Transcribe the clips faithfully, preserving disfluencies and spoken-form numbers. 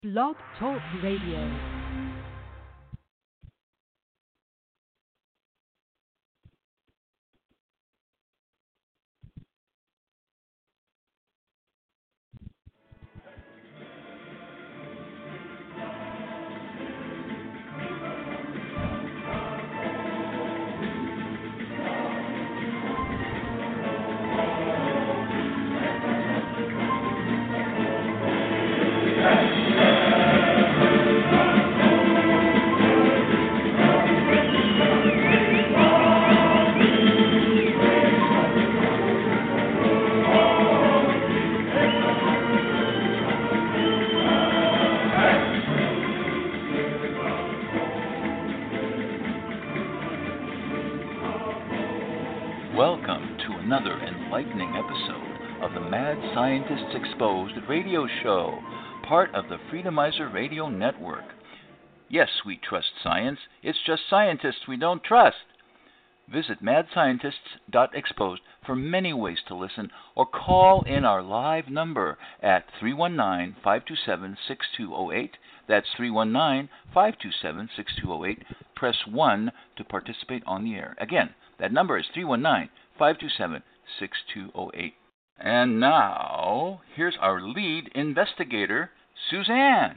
Blog Talk Radio. Welcome to another enlightening episode of the Mad Scientists Exposed radio show, part of the Freedomizer Radio Network. Yes, we trust science. It's just scientists we don't trust. Visit mad scientists dot exposed for many ways to listen, or call in our live number at three one nine, five two seven, six two zero eight. That's three one nine, five two seven, six two zero eight. Press one to participate on the air. Again, that number is three one nine, five two seven, six two zero eight. And now, here's our lead investigator, Suzanne.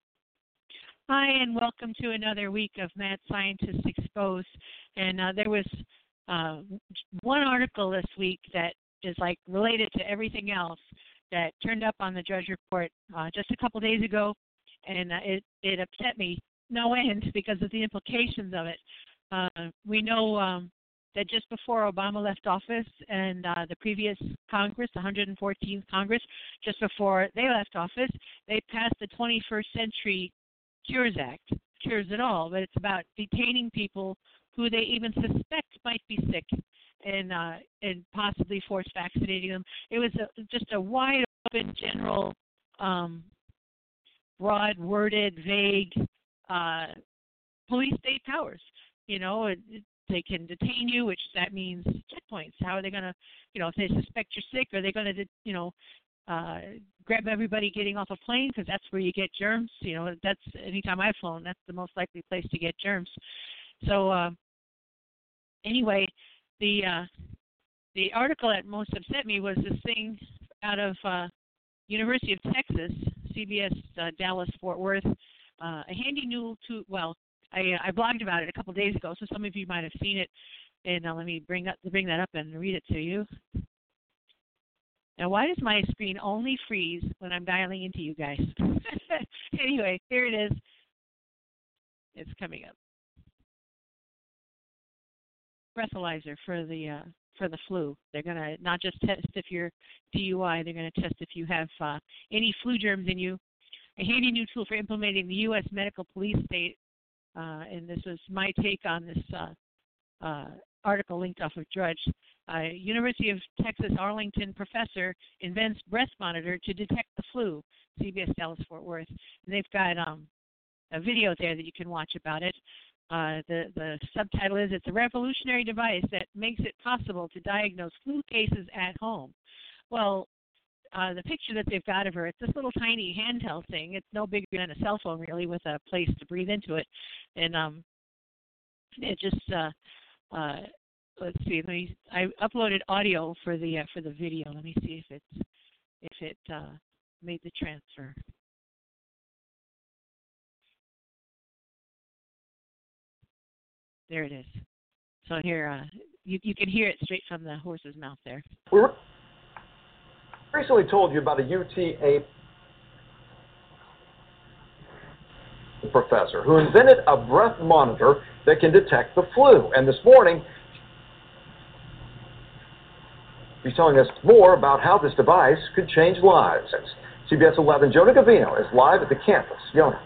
Hi, and welcome to another week of Mad Scientists Exposed. And uh, there was uh, one article this week that is like related to everything else that turned up on the Drudge Report uh, just a couple days ago, and uh, it, it upset me no end because of the implications of it. Uh, we know um, that just before Obama left office and uh, the previous Congress, the one hundred fourteenth Congress, just before they left office, they passed the twenty-first Century Cures Act. Cures it all, but it's about detaining people who they even suspect might be sick and uh, and possibly force vaccinating them. It was a, just a wide open, general, um, broad-worded, vague uh, police state powers. You know, it, it, they can detain you, which that means checkpoints. How are they going to, you know, if they suspect you're sick, are they going to, you know, uh, grab everybody getting off a plane? Because that's where you get germs. You know, that's anytime I've flown, that's the most likely place to get germs. So uh, anyway, the uh, the article that most upset me was this thing out of uh, University of Texas, C B S uh, Dallas Fort Worth, uh, a handy new tool. Well, I, I blogged about it a couple days ago, so some of you might have seen it. And uh, let me bring up bring that up and read it to you. Now, why does my screen only freeze when I'm dialing into you guys? Anyway, here it is. It's coming up. Breathalyzer for the uh, for the flu. They're going to not just test if you're D U I, they're going to test if you have uh, any flu germs in you. A handy new tool for implementing the U S medical police state. Uh, and this was my take on this uh, uh, article linked off of Drudge. Uh, University of Texas Arlington professor invents breath monitor to detect the flu, C B S Dallas Fort Worth. And they've got um, a video there that you can watch about it. Uh, the, the subtitle is, "It's a revolutionary device that makes it possible to diagnose flu cases at home." Well, uh, the picture that they've got of her, it's this little tiny handheld thing. It's no bigger than a cell phone, really, with a place to breathe into it. And um, it just... Uh, uh, Let's see. Let me. I uploaded audio for the uh, for the video. Let me see if it's if it uh, made the transfer. There it is. So here, uh, you you can hear it straight from the horse's mouth there. We recently told you about a U T A professor who invented a breath monitor that can detect the flu, and this morning he's telling us more about how this device could change lives. C B S eleven, Jonah Gavino is live at the campus. Jonah.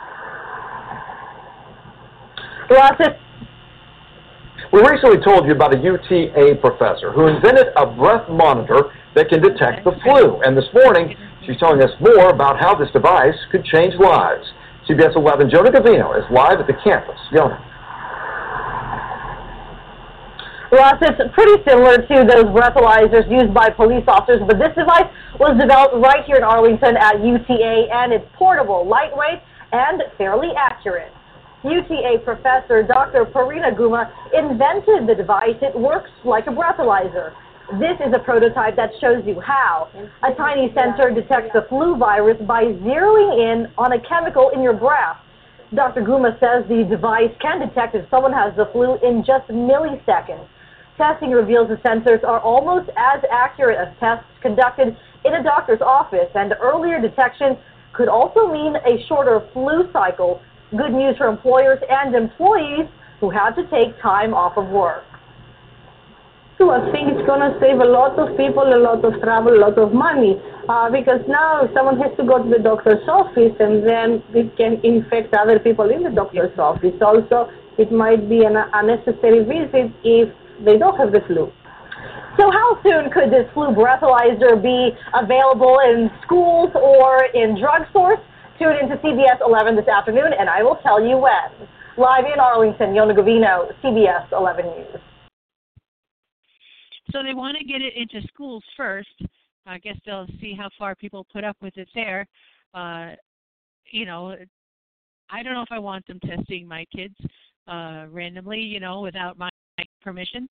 Lots of We recently told you about a U T A professor who invented a breath monitor that can detect the flu. And this morning, she's telling us more about how this device could change lives. C B S eleven, Jonah Gavino is live at the campus. Jonah. Ross, it's pretty similar to those breathalyzers used by police officers, but this device was developed right here in Arlington at U T A, and it's portable, lightweight, and fairly accurate. U T A professor Doctor Parina Guma invented the device. It works like a breathalyzer. This is a prototype that shows you how. A tiny sensor detects the flu virus by zeroing in on a chemical in your breath. Doctor Guma says the device can detect if someone has the flu in just milliseconds. Testing reveals the sensors are almost as accurate as tests conducted in a doctor's office, and earlier detection could also mean a shorter flu cycle. Good news for employers and employees who had to take time off of work. So I think it's going to save a lot of people, a lot of travel, a lot of money, uh, because now someone has to go to the doctor's office and then it can infect other people in the doctor's office. Also, it might be an unnecessary visit if they don't have the flu. So how soon could this flu breathalyzer be available in schools or in drugstores? Tune in to C B S eleven this afternoon, and I will tell you when. Live in Arlington, Yona Govino, C B S eleven News. So they want to get it into schools first. I guess they'll see how far people put up with it there. Uh, you know, I don't know if I want them testing my kids uh, randomly, you know, without my permission.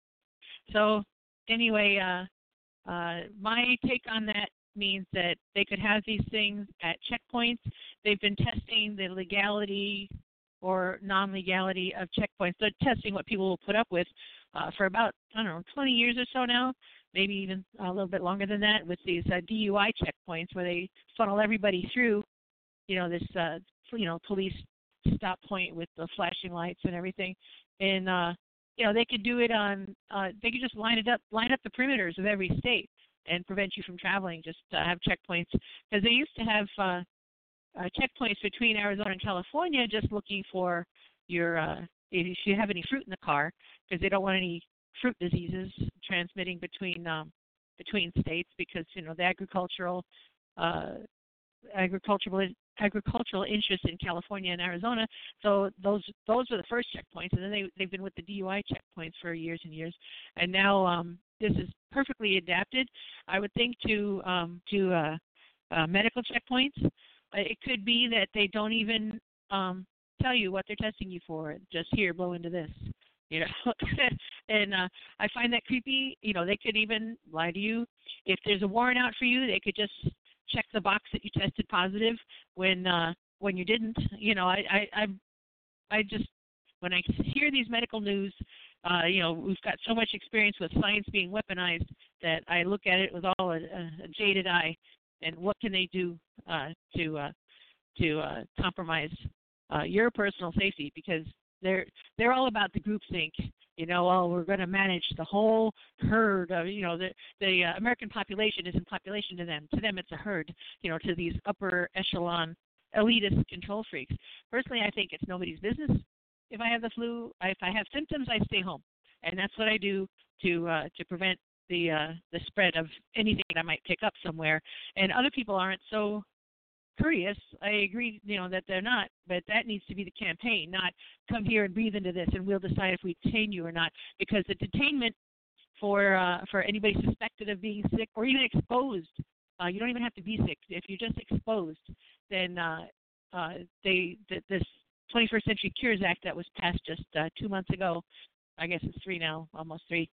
So anyway, uh, uh, my take on that means that they could have these things at checkpoints. They've been testing the legality or non-legality of checkpoints. They're testing what people will put up with uh, for about, I don't know, twenty years or so now, maybe even a little bit longer than that, with these uh, D U I checkpoints where they funnel everybody through, you know, this, uh, you know, police stop point with the flashing lights and everything. And, uh, you know, they could do it on, uh, they could just line it up, line up the perimeters of every state and prevent you from traveling, just uh, have checkpoints. Because they used to have uh, uh, checkpoints between Arizona and California just looking for your, uh, if you have any fruit in the car, because they don't want any fruit diseases transmitting between um, between states, because, you know, the agricultural uh, agricultural agricultural interests in California and Arizona. So those those are the first checkpoints, and then they they've been with the D U I checkpoints for years and years, and now um, this is perfectly adapted, I would think, to um, to uh, uh, medical checkpoints. It could be that they don't even um, tell you what they're testing you for. Just here, blow into this, you know. And uh, I find that creepy. You know, they could even lie to you. If there's a warrant out for you, they could just check the box that you tested positive when uh, when you didn't. You know, I I I, I just, when I hear these medical news, uh, you know, we've got so much experience with science being weaponized that I look at it with all a, a jaded eye. And what can they do uh, to uh, to uh, compromise uh, your personal safety? Because they're they're all about the groupthink. You know, oh, we're going to manage the whole herd of, you know, the the uh, American population isn't population to them. To them, it's a herd. You know, to these upper echelon elitist control freaks. Personally, I think it's nobody's business. If I have the flu, I, if I have symptoms, I stay home, and that's what I do to uh, to prevent the uh, the spread of anything that I might pick up somewhere. And other people aren't so courteous. I agree, you know, that they're not, but that needs to be the campaign, not come here and breathe into this and we'll decide if we detain you or not. Because the detainment for uh, for anybody suspected of being sick or even exposed, uh, you don't even have to be sick. If you're just exposed, then uh, uh, they th- this twenty-first Century Cures Act that was passed just uh, two months ago, I guess it's three now, almost three,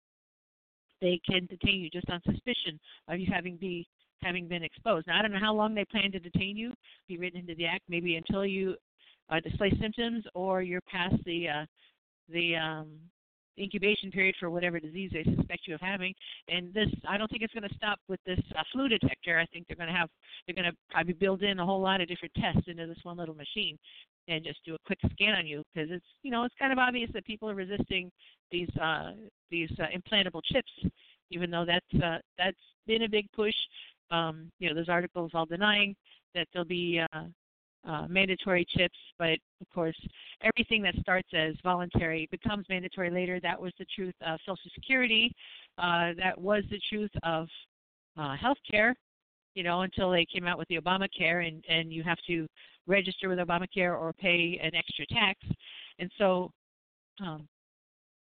they can detain you just on suspicion of you having be having been exposed. Now, I don't know how long they plan to detain you, be written into the act, maybe until you uh, display symptoms or you're past the uh, the um, incubation period for whatever disease they suspect you of having. And this, I don't think it's going to stop with this uh, flu detector. I think they're going to have, they're going to probably build in a whole lot of different tests into this one little machine and just do a quick scan on you, because it's, you know, it's kind of obvious that people are resisting these uh, these uh, implantable chips, even though that's uh, that's been a big push. Um, you know, there's articles all denying that there'll be uh, uh, mandatory chips, but of course, everything that starts as voluntary becomes mandatory later. That was the truth of Social Security. Uh, that was the truth of uh, health care, you know, until they came out with the Obamacare, and, and you have to register with Obamacare or pay an extra tax. And so um,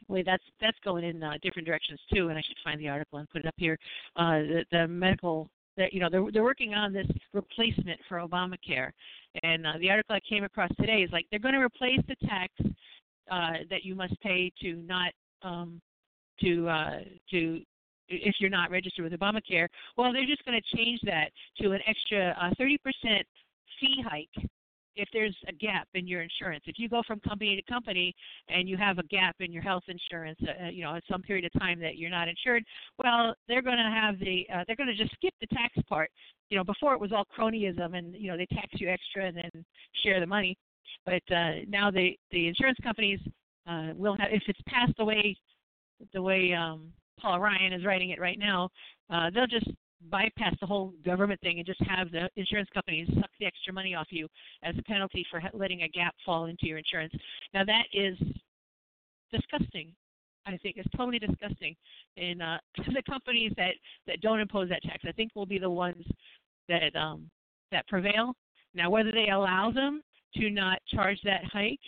Wait, that's that's going in uh, different directions too, and I should find the article and put it up here. Uh, the, the medical, that you know, they're they're working on this replacement for Obamacare, and uh, the article I came across today is like they're going to replace the tax uh, that you must pay to not um, to uh, to if you're not registered with Obamacare. Well, they're just going to change that to an extra uh, thirty percent fee hike if there's a gap in your insurance. If you go from company to company and you have a gap in your health insurance, uh, you know, at some period of time that you're not insured, well, they're going to have the, uh, they're going to just skip the tax part. You know, before it was all cronyism and, you know, they tax you extra and then share the money. But uh, now the, the insurance companies uh, will have, if it's passed the way, the way um, Paul Ryan is writing it right now, uh, they'll just bypass the whole government thing and just have the insurance companies suck the extra money off you as a penalty for letting a gap fall into your insurance. Now that is disgusting. I think it's totally disgusting. And uh, the companies that, that don't impose that tax, I think, will be the ones that um, that prevail. Now, whether they allow them to not charge that hike,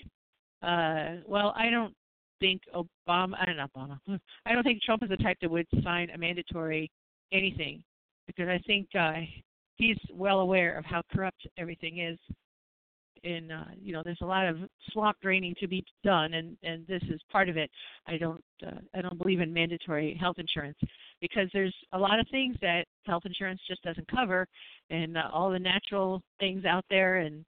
uh, well, I don't think Obama. I don't know Obama. I don't think Trump is the type that would sign a mandatory anything. Because I think uh, he's well aware of how corrupt everything is, and uh, you know, there's a lot of swamp draining to be done, and, and this is part of it. I don't uh, I don't believe in mandatory health insurance because there's a lot of things that health insurance just doesn't cover, and uh, all the natural things out there, and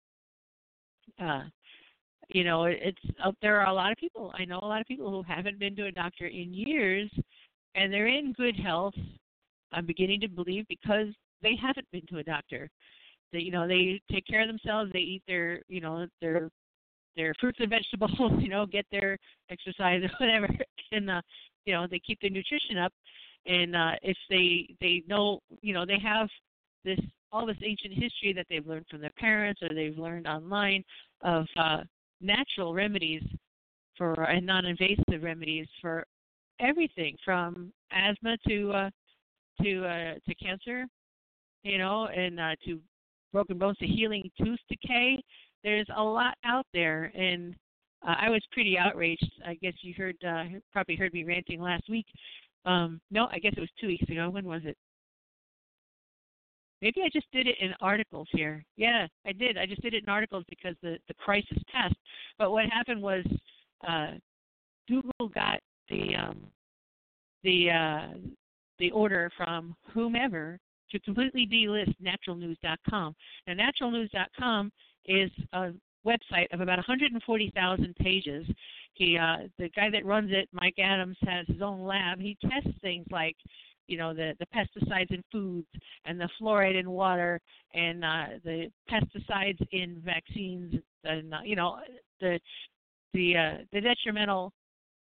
uh, you know, it's uh, there are a lot of people. I know a lot of people who haven't been to a doctor in years, and they're in good health. I'm beginning to believe because they haven't been to a doctor. They, you know, they take care of themselves. They eat their, you know, their their fruits and vegetables. You know, get their exercise or whatever, and uh, you know, they keep their nutrition up. And uh, if they they know, you know, they have this all this ancient history that they've learned from their parents or they've learned online of uh, natural remedies for and non-invasive remedies for everything from asthma to uh, to uh, to cancer, you know, and uh, to broken bones, to healing tooth decay. There's a lot out there, and uh, I was pretty outraged. I guess you heard, uh, probably heard me ranting last week. Um, no, I guess it was two weeks ago. When was it? Maybe I just did it in articles here. Yeah, I did. I just did it in articles because the, the crisis passed. But what happened was uh, Google got the um, the uh, the order from whomever to completely delist natural news dot com. Now, natural news dot com is a website of about one hundred forty thousand pages. He, uh, the guy that runs it, Mike Adams, has his own lab. He tests things like, you know, the, the pesticides in foods and the fluoride in water and uh, the pesticides in vaccines and, uh, you know, the the uh, the detrimental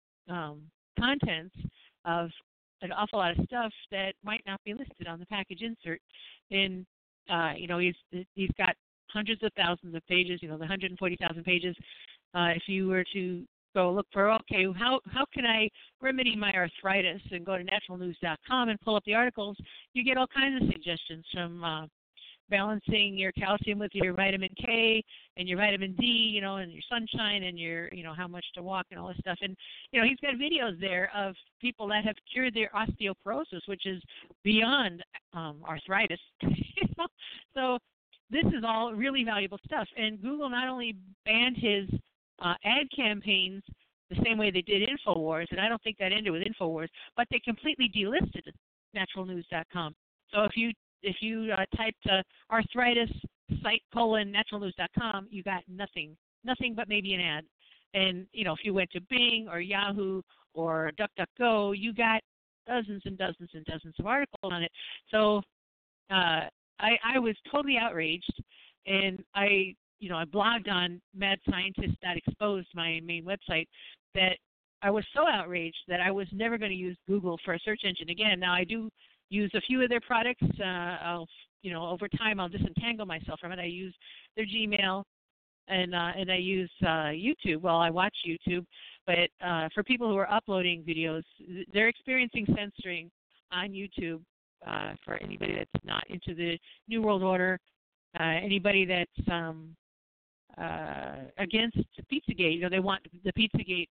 um, contents of an awful lot of stuff that might not be listed on the package insert. And, uh, you know, he's he's got hundreds of thousands of pages, you know, the one hundred forty thousand pages. Uh, if you were to go look for, okay, how how can I remedy my arthritis, and go to natural news dot com and pull up the articles, you get all kinds of suggestions from uh, balancing your calcium with your vitamin K and your vitamin D, you know, and your sunshine and your, you know, how much to walk and all this stuff. And, you know, he's got videos there of people that have cured their osteoporosis, which is beyond um, arthritis. You know? So this is all really valuable stuff. And Google not only banned his uh, ad campaigns the same way they did InfoWars, and I don't think that ended with InfoWars, but they completely delisted natural news dot com. So if you If you uh, typed uh, arthritis site colon natural news dot com, you got nothing, nothing but maybe an ad. And, you know, if you went to Bing or Yahoo or DuckDuckGo, you got dozens and dozens and dozens of articles on it. So uh, I, I was totally outraged, and I, you know, I blogged on mad scientist dot exposed, my main website, that I was so outraged that I was never going to use Google for a search engine again. Now, I do use a few of their products. Uh, I'll, you know, over time I'll disentangle myself from it. I use their Gmail, and uh, and I use uh, YouTube. Well, I watch YouTube, but uh, for people who are uploading videos, they're experiencing censoring on YouTube. Uh, for anybody that's not into the New World Order, uh, anybody that's um, uh, against Pizzagate, you know, they want the Pizzagate uh,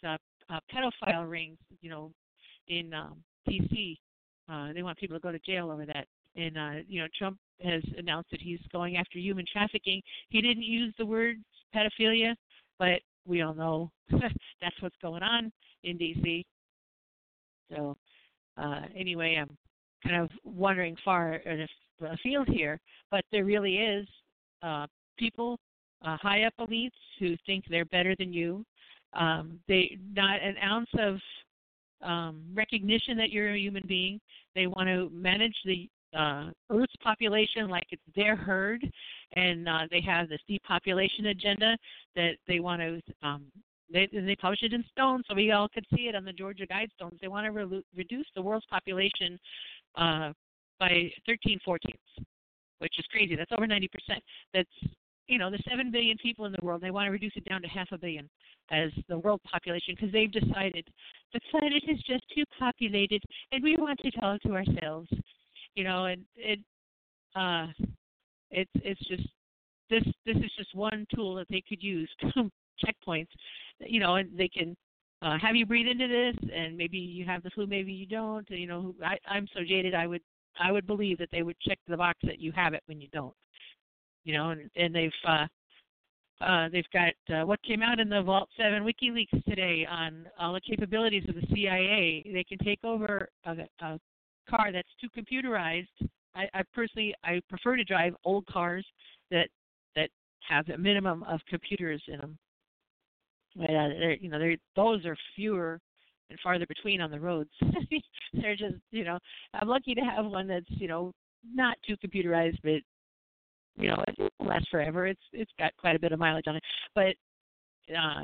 uh, pedophile rings, you know, in um, D C. Uh, they want people to go to jail over that. And, uh, you know, Trump has announced that he's going after human trafficking. He didn't use the word pedophilia, but we all know that's what's going on in D C. So, uh, anyway, I'm kind of wandering far afield here, but there really is uh, people, uh, high up elites who think they're better than you. Um, they not an ounce of um, recognition that you're a human being. They want to manage the uh, Earth's population like it's their herd, and uh, they have this depopulation agenda that they want to. Um, they they publish it in stone so we all could see it on the Georgia Guidestones. They want to re- reduce the world's population uh, by thirteen fourteenths, which is crazy. That's over ninety percent. That's, you know, the seven billion people in the world. They want to reduce it down to half a billion as the world population because they've decided the planet is just too populated and we want to talk to ourselves. You know, and it uh, it's it's just this this is just one tool that they could use, checkpoints. You know, and they can uh, have you breathe into this, and maybe you have the flu, maybe you don't. You know, I, I'm so jaded, I would I would believe that they would check the box that you have it when you don't. You know, and, and they've uh, uh, they've got uh, what came out in the Vault seven WikiLeaks today on all the capabilities of the C I A. They can take over a, a car that's too computerized. I, I personally I prefer to drive old cars that that have a minimum of computers in them. But, uh, they're, you know, they're, those are fewer and farther between on the roads. They're just, you know, I'm lucky to have one that's, you know, not too computerized, but you know, it won't last forever. It's it's got quite a bit of mileage on it. But uh,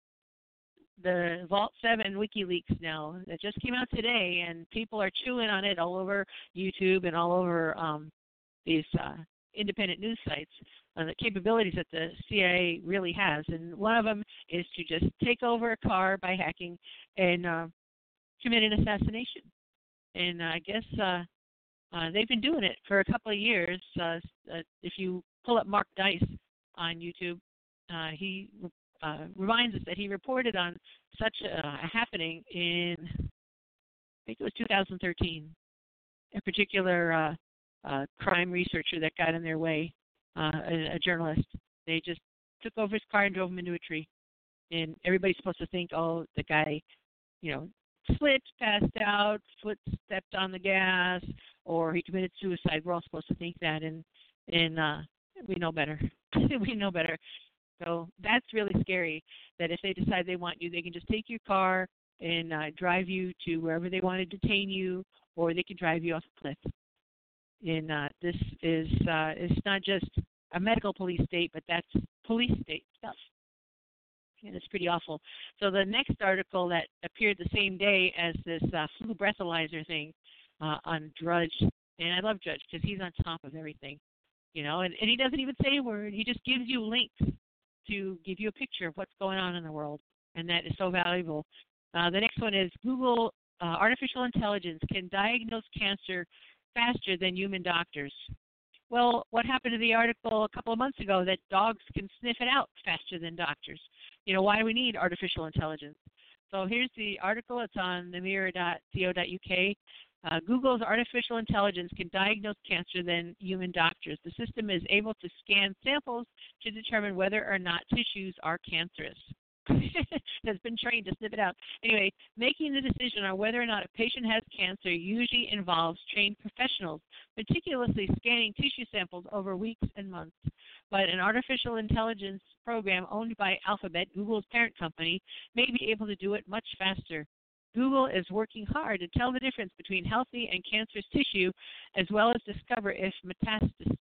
the Vault seven WikiLeaks now that just came out today, and people are chewing on it all over YouTube and all over um, these uh, independent news sites. Uh, the capabilities that the C I A really has, and one of them is to just take over a car by hacking and uh, commit an assassination. And uh, I guess uh, uh, they've been doing it for a couple of years. Uh, uh, if you pull up Mark Dice on YouTube, uh, he uh, reminds us that he reported on such a, a happening in, I think it was two thousand thirteen, a particular uh, uh, crime researcher that got in their way. Uh, a, a journalist. They just took over his car and drove him into a tree. And everybody's supposed to think, oh, the guy, you know, slipped, passed out, foot stepped on the gas, or he committed suicide. We're all supposed to think that, and and uh, we know better. we know better. So that's really scary, that if they decide they want you, they can just take your car and uh, drive you to wherever they want to detain you, or they can drive you off a cliff. And uh, this is uh, it's not just a medical police state, but that's police state stuff. And it's pretty awful. So the next article that appeared the same day as this uh, flu breathalyzer thing uh, on Drudge, and I love Drudge because he's on top of everything, you know, and, and he doesn't even say a word. He just gives you links to give you a picture of what's going on in the world, and that is so valuable. Uh, the next one is Google uh, artificial intelligence can diagnose cancer faster than human doctors. Well, what happened to the article a couple of months ago that dogs can sniff it out faster than doctors? You know, why do we need artificial intelligence? So here's the article. It's on the mirror dot co dot U K. Uh, Google's artificial intelligence can diagnose cancer than human doctors. The system is able to scan samples to determine whether or not tissues are cancerous. Has been trained to sniff it out. Anyway, making the decision on whether or not a patient has cancer usually involves trained professionals, meticulously scanning tissue samples over weeks and months. But an artificial intelligence program owned by Alphabet, Google's parent company, may be able to do it much faster. Google is working hard to tell the difference between healthy and cancerous tissue, as well as discover if metastasis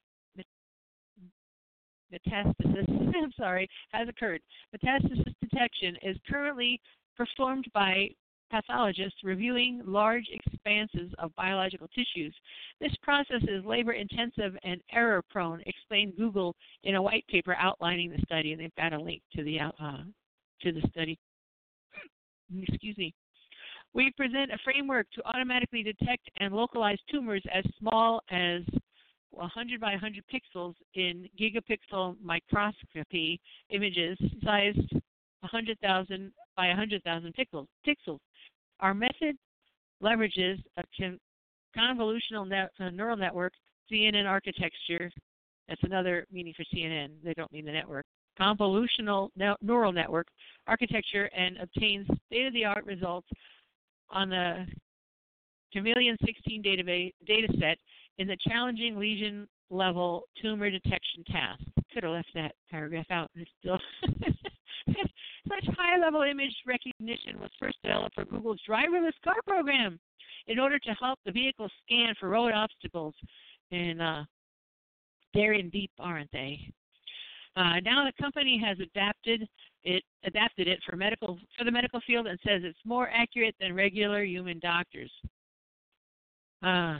metastasis, I'm sorry, has occurred. Metastasis detection is currently performed by pathologists reviewing large expanses of biological tissues. This process is labor-intensive and error-prone, explained Google in a white paper outlining the study, and they've got a link to the uh, to the study. Excuse me. We present a framework to automatically detect and localize tumors as small as one hundred by one hundred pixels in gigapixel microscopy images sized one hundred thousand by one hundred thousand pixels. pixels. Our method leverages a con- convolutional net, uh, neural network, C N N architecture. That's another meaning for C N N. They don't mean the network. Convolutional ne- neural network architecture, and obtains state-of-the-art results on the Chameleon sixteen database dataset in the challenging lesion level tumor detection task. Could have left that paragraph out. It's still such high-level image recognition was first developed for Google's driverless car program in order to help the vehicle scan for road obstacles. And uh, they're in deep, aren't they? Uh, now the company has adapted it adapted it for medical for the medical field and says it's more accurate than regular human doctors. Uh,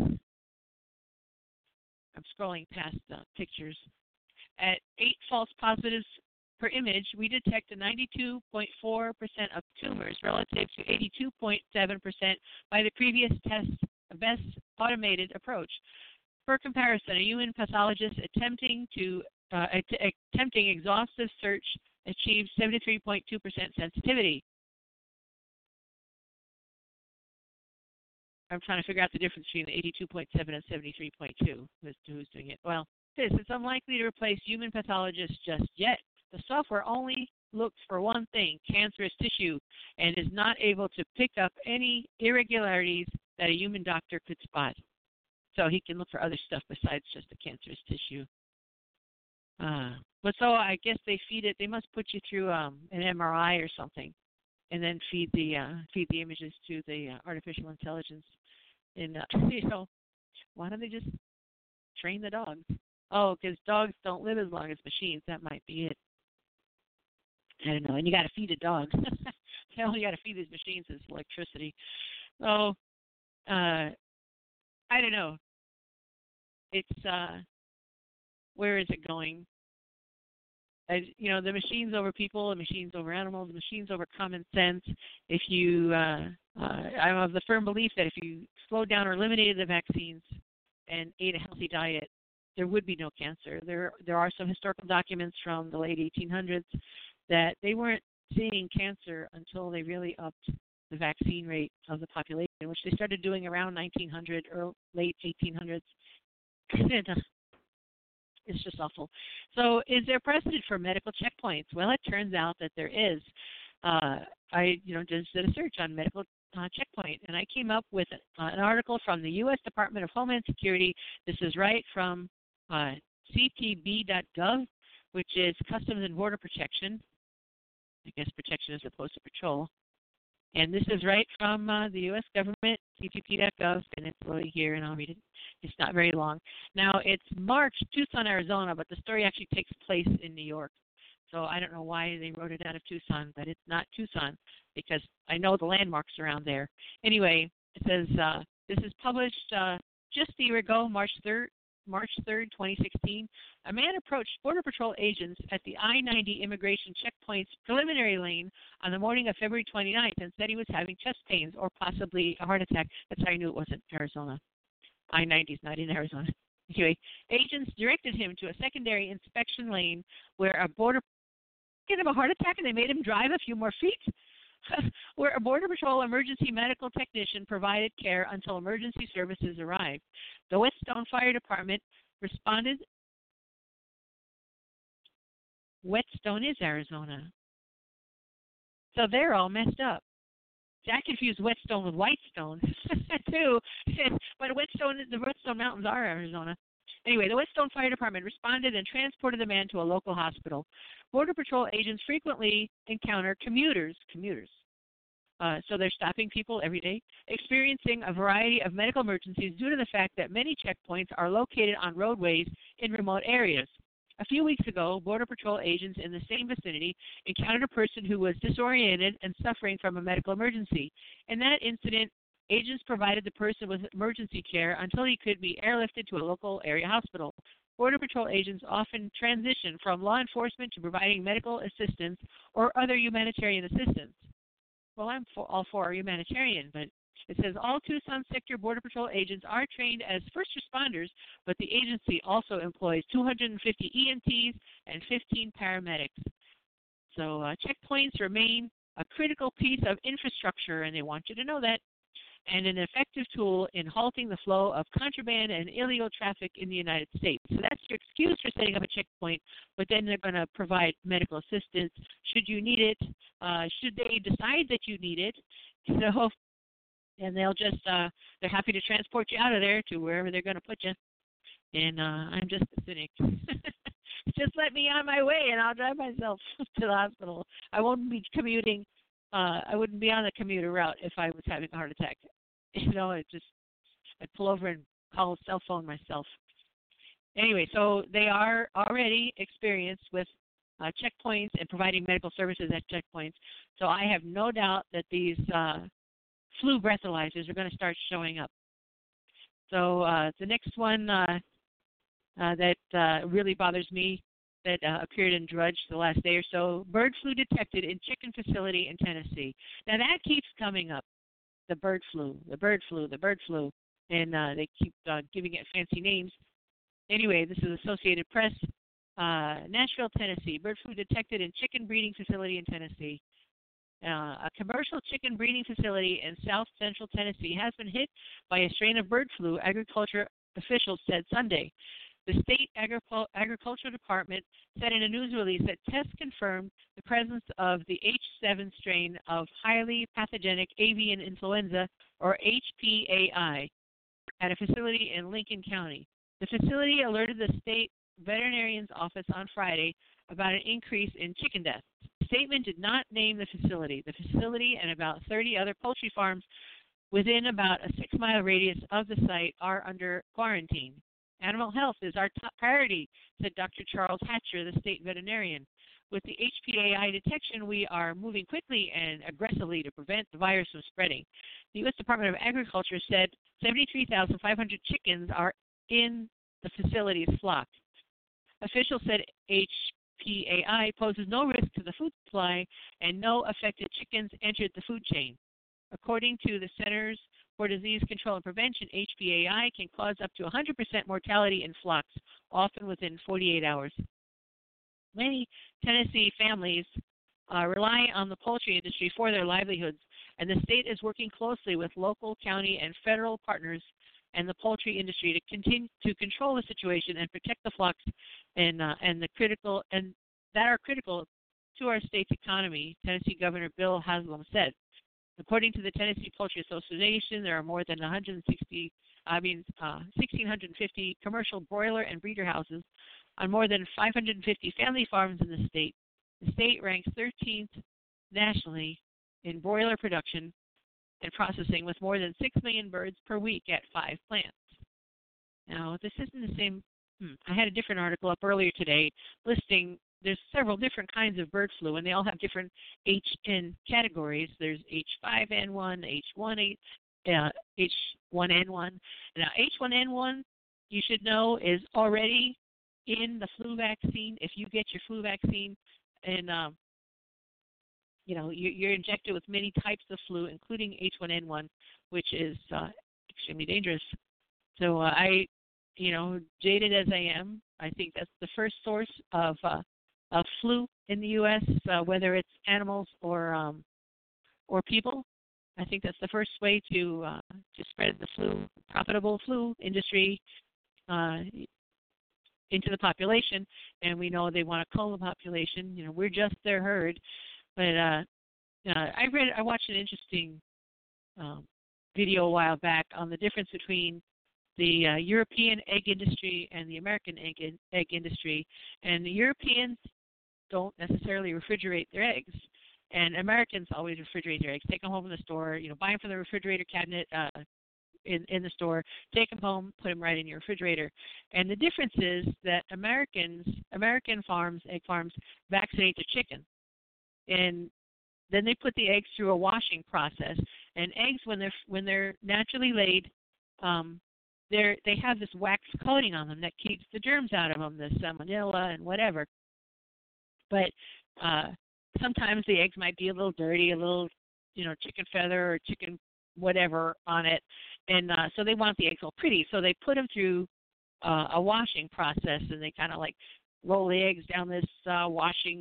I'm scrolling past the pictures. At eight false positives per image, we detect a ninety-two point four percent of tumors relative to eighty-two point seven percent by the previous test, best automated approach. For comparison, a human pathologist attempting to uh, att- attempting exhaustive search achieved seventy-three point two percent sensitivity. I'm trying to figure out the difference between the eighty-two point seven and seventy-three point two. Who's, who's doing it? Well, this it's unlikely to replace human pathologists just yet. The software only looks for one thing, cancerous tissue, and is not able to pick up any irregularities that a human doctor could spot. So he can look for other stuff besides just the cancerous tissue. Uh, but so I guess they feed it. They must put you through um, an M R I or something, and then feed the uh, feed the images to the uh, artificial intelligence. And uh, you know, why don't they just train the dogs? Oh, because dogs don't live as long as machines. That might be it. I don't know. And you got to feed a dog. Hell, you got to feed these machines is electricity. So, uh, I don't know. It's uh, where is it going? As, you know, the machines over people, the machines over animals, the machines over common sense. If you, uh, uh, I'm of the firm belief that if you slowed down or eliminated the vaccines and ate a healthy diet, there would be no cancer. There, there are some historical documents from the late eighteen hundreds that they weren't seeing cancer until they really upped the vaccine rate of the population, which they started doing around nineteen hundred or late eighteen hundreds. And, uh, it's just awful. So is there precedent for medical checkpoints? Well, it turns out that there is. Uh, I, you know, just did a search on medical uh, checkpoint, and I came up with uh, an article from the U S Department of Homeland Security. This is right from uh, C T B dot gov, which is Customs and Border Protection. I guess protection as opposed to patrol. And this is right from uh, the U S government, C T B dot gov, and it's loading here, and I'll read it. It's not very long. Now, it's March, Tucson, Arizona, but the story actually takes place in New York. So I don't know why they wrote it out of Tucson, but it's not Tucson because I know the landmarks around there. Anyway, it says uh, this is published uh, just a year ago, March third, March third, twenty sixteen. A man approached Border Patrol agents at the I ninety immigration checkpoint's preliminary lane on the morning of February twenty-ninth and said he was having chest pains or possibly a heart attack. That's how I knew it wasn't Arizona. I ninety is not in Arizona. Anyway, agents directed him to a secondary inspection lane where a border gave him a heart attack and they made him drive a few more feet, where a Border Patrol emergency medical technician provided care until emergency services arrived. The Whetstone Fire Department responded. Whetstone is Arizona. So they're all messed up. I confused Whetstone with Whitestone, too. But Whetstone, the Whetstone Mountains are Arizona. Anyway, the Whetstone Fire Department responded and transported the man to a local hospital. Border Patrol agents frequently encounter commuters, commuters. Uh, so they're stopping people every day, experiencing a variety of medical emergencies due to the fact that many checkpoints are located on roadways in remote areas. A few weeks ago, Border Patrol agents in the same vicinity encountered a person who was disoriented and suffering from a medical emergency. In that incident, agents provided the person with emergency care until he could be airlifted to a local area hospital. Border Patrol agents often transition from law enforcement to providing medical assistance or other humanitarian assistance. Well, I'm for, all for humanitarian, but it says all Tucson Sector Border Patrol agents are trained as first responders, but the agency also employs two hundred fifty E M Ts and fifteen paramedics. So uh, checkpoints remain a critical piece of infrastructure, and they want you to know that, and an effective tool in halting the flow of contraband and illegal traffic in the United States. So that's your excuse for setting up a checkpoint, but then they're going to provide medical assistance should you need it, uh, should they decide that you need it. So, and they'll just, uh, they're happy to transport you out of there to wherever they're going to put you. And uh, I'm just a cynic. Just let me on my way, and I'll drive myself to the hospital. I won't be commuting. Uh, I wouldn't be on the commuter route if I was having a heart attack. You know, it just I'd pull over and call a cell phone myself. Anyway, so they are already experienced with uh, checkpoints and providing medical services at checkpoints. So I have no doubt that these uh, flu breathalyzers are going to start showing up. So uh, the next one uh, uh, that uh, really bothers me that uh, appeared in Drudge the last day or so, bird flu detected in chicken facility in Tennessee. Now that keeps coming up, the bird flu, the bird flu, the bird flu, and uh, they keep uh, giving it fancy names. Anyway, this is Associated Press, uh, Nashville, Tennessee. Bird flu detected in chicken breeding facility in Tennessee. Uh, a commercial chicken breeding facility in south central Tennessee has been hit by a strain of bird flu, agriculture officials said Sunday. The state Agri- agricultural department said in a news release that tests confirmed the presence of the H seven strain of highly pathogenic avian influenza, or H P A I, at a facility in Lincoln County. The facility alerted the state veterinarian's office on Friday about an increase in chicken deaths. The statement did not name the facility. The facility and about thirty other poultry farms within about a six-mile radius of the site are under quarantine. Animal health is our top priority, said Doctor Charles Hatcher, the state veterinarian. With the H P A I detection, we are moving quickly and aggressively to prevent the virus from spreading. The U S Department of Agriculture said seventy-three thousand five hundred chickens are in the facility's flock. Officials said H P A I poses no risk to the food supply, and no affected chickens entered the food chain. According to the Centers for Disease Control and Prevention, H P A I can cause up to one hundred percent mortality in flocks, often within forty-eight hours. Many Tennessee families uh, rely on the poultry industry for their livelihoods, and the state is working closely with local, county, and federal partners and the poultry industry to continue to control the situation and protect the flocks and uh, and the critical and that are critical to our state's economy. Tennessee Governor Bill Haslam said. According to the Tennessee Poultry Association, there are more than one hundred sixty, I mean, uh, one thousand six hundred fifty commercial broiler and breeder houses on more than five hundred fifty family farms in the state. The state ranks thirteenth nationally in broiler production and processing, with more than six million birds per week at five plants. Now, this isn't the same. Hmm, I had a different article up earlier today listing there's several different kinds of bird flu, and they all have different H N categories. There's H five N one, H one N one. Now, H one N one, you should know, is already in the flu vaccine. If you get your flu vaccine, and um, you know you're, you're injected with many types of flu, including H one N one, which is uh, extremely dangerous. So uh, I, you know, jaded as I am, I think that's the first source of uh, of flu in the U S, uh, whether it's animals or um, or people. I think that's the first way to uh, to spread the flu, profitable flu industry uh, into the population. And we know they want to cull the population. You know, we're just their herd. But uh, uh, I read, I watched an interesting um, video a while back on the difference between the uh, European egg industry and the American egg, egg industry. And the Europeans don't necessarily refrigerate their eggs, and Americans always refrigerate their eggs. Take them home from the store, you know, buy them from the refrigerator cabinet uh, in in the store. Take them home, put them right in your refrigerator. And the difference is that Americans, American farms, egg farms, vaccinate their chickens, and then they put the eggs through a washing process. And eggs, when they're when they're naturally laid, um, they they have this wax coating on them that keeps the germs out of them, the salmonella and whatever. But uh, sometimes the eggs might be a little dirty, a little, you know, chicken feather or chicken whatever on it, and uh, so they want the eggs all pretty. So they put them through uh, a washing process, and they kind of like roll the eggs down this uh, washing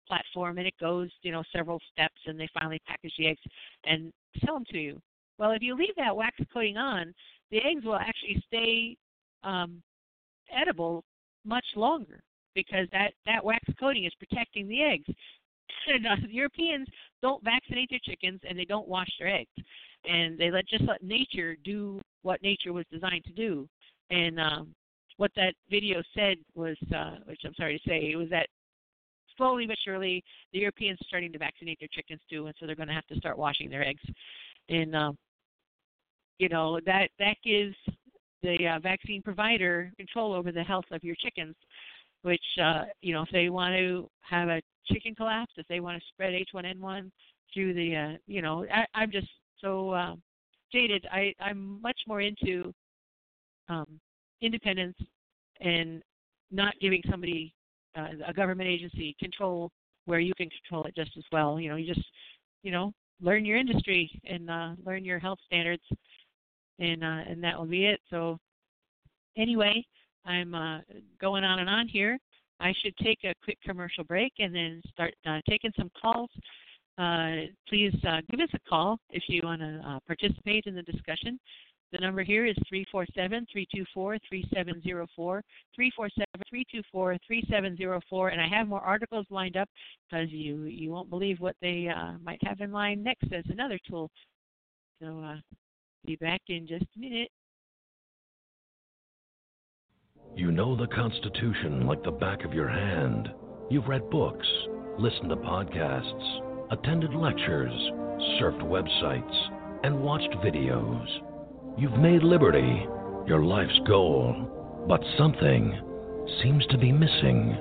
platform, and it goes, you know, several steps, and they finally package the eggs and sell them to you. Well, if you leave that wax coating on, the eggs will actually stay um, edible much longer because that, that wax coating is protecting the eggs. And, uh, Europeans don't vaccinate their chickens, and they don't wash their eggs, and they let just let nature do what nature was designed to do. And um, what that video said was, uh, which I'm sorry to say, it was that slowly but surely the Europeans are starting to vaccinate their chickens too, and so they're going to have to start washing their eggs. And um, you know, that that gives the uh, vaccine provider control over the health of your chickens, which, uh, you know, if they want to have a chicken collapse, if they want to spread H one N one through the, uh, you know, I, I'm just so uh, jaded. I, I'm much more into um, independence and not giving somebody, uh, a government agency, control where you can control it just as well. You know, you just, you know, learn your industry and uh, learn your health standards, and uh, and that will be it. So anyway, I'm uh, going on and on here. I should take a quick commercial break and then start uh, taking some calls. Uh, please uh, give us a call if you want to uh, participate in the discussion. The number here is three four seven, three two four, three seven zero four, three four seven, three two four, three seven zero four, and I have more articles lined up because you, you won't believe what they uh, might have in line next as another tool. So uh, be back in just a minute. You know the Constitution like the back of your hand. You've read books, listened to podcasts, attended lectures, surfed websites, and watched videos. You've made liberty your life's goal, but something seems to be missing.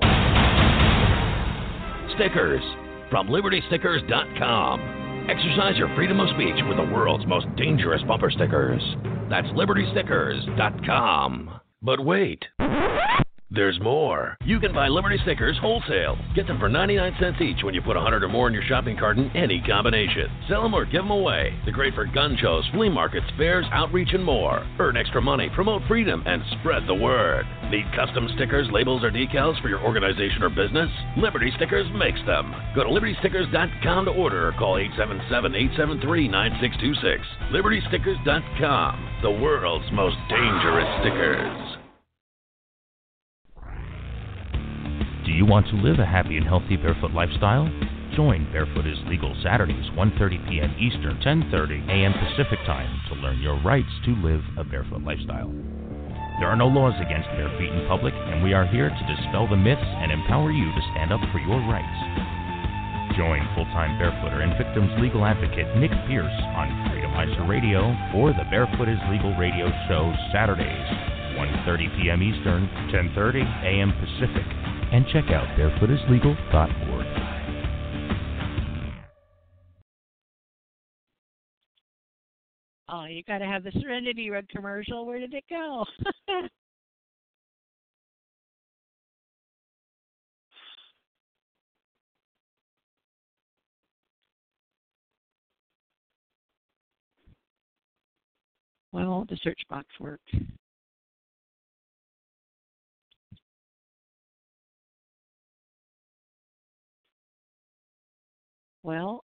Stickers from Liberty Stickers dot com. Exercise your freedom of speech with the world's most dangerous bumper stickers. That's Liberty Stickers dot com. But wait, there's more. You can buy Liberty Stickers wholesale. Get them for ninety-nine cents each when you put one hundred or more in your shopping cart in any combination. Sell them or give them away. They're great for gun shows, flea markets, fairs, outreach, and more. Earn extra money, promote freedom, and spread the word. Need custom stickers, labels, or decals for your organization or business? Liberty Stickers makes them. Go to Liberty Stickers dot com to order or call eight seven seven, eight seven three, nine six two six. Liberty Stickers dot com, the world's most dangerous stickers. Do you want to live a happy and healthy barefoot lifestyle? Join Barefoot is Legal Saturdays, one thirty p.m. Eastern, ten thirty a.m. Pacific Time to learn your rights to live a barefoot lifestyle. There are no laws against bare feet in public, and we are here to dispel the myths and empower you to stand up for your rights. Join full-time barefooter and victims legal advocate Nick Pierce on Freedomizer Radio for the Barefoot is Legal Radio Show Saturdays, one thirty p.m. Eastern, ten thirty a.m. Pacific. And check out barefoot is legal dot org. Oh, you got to have the Serenity Rug commercial. Where did it go? Why won't the search box work? Well,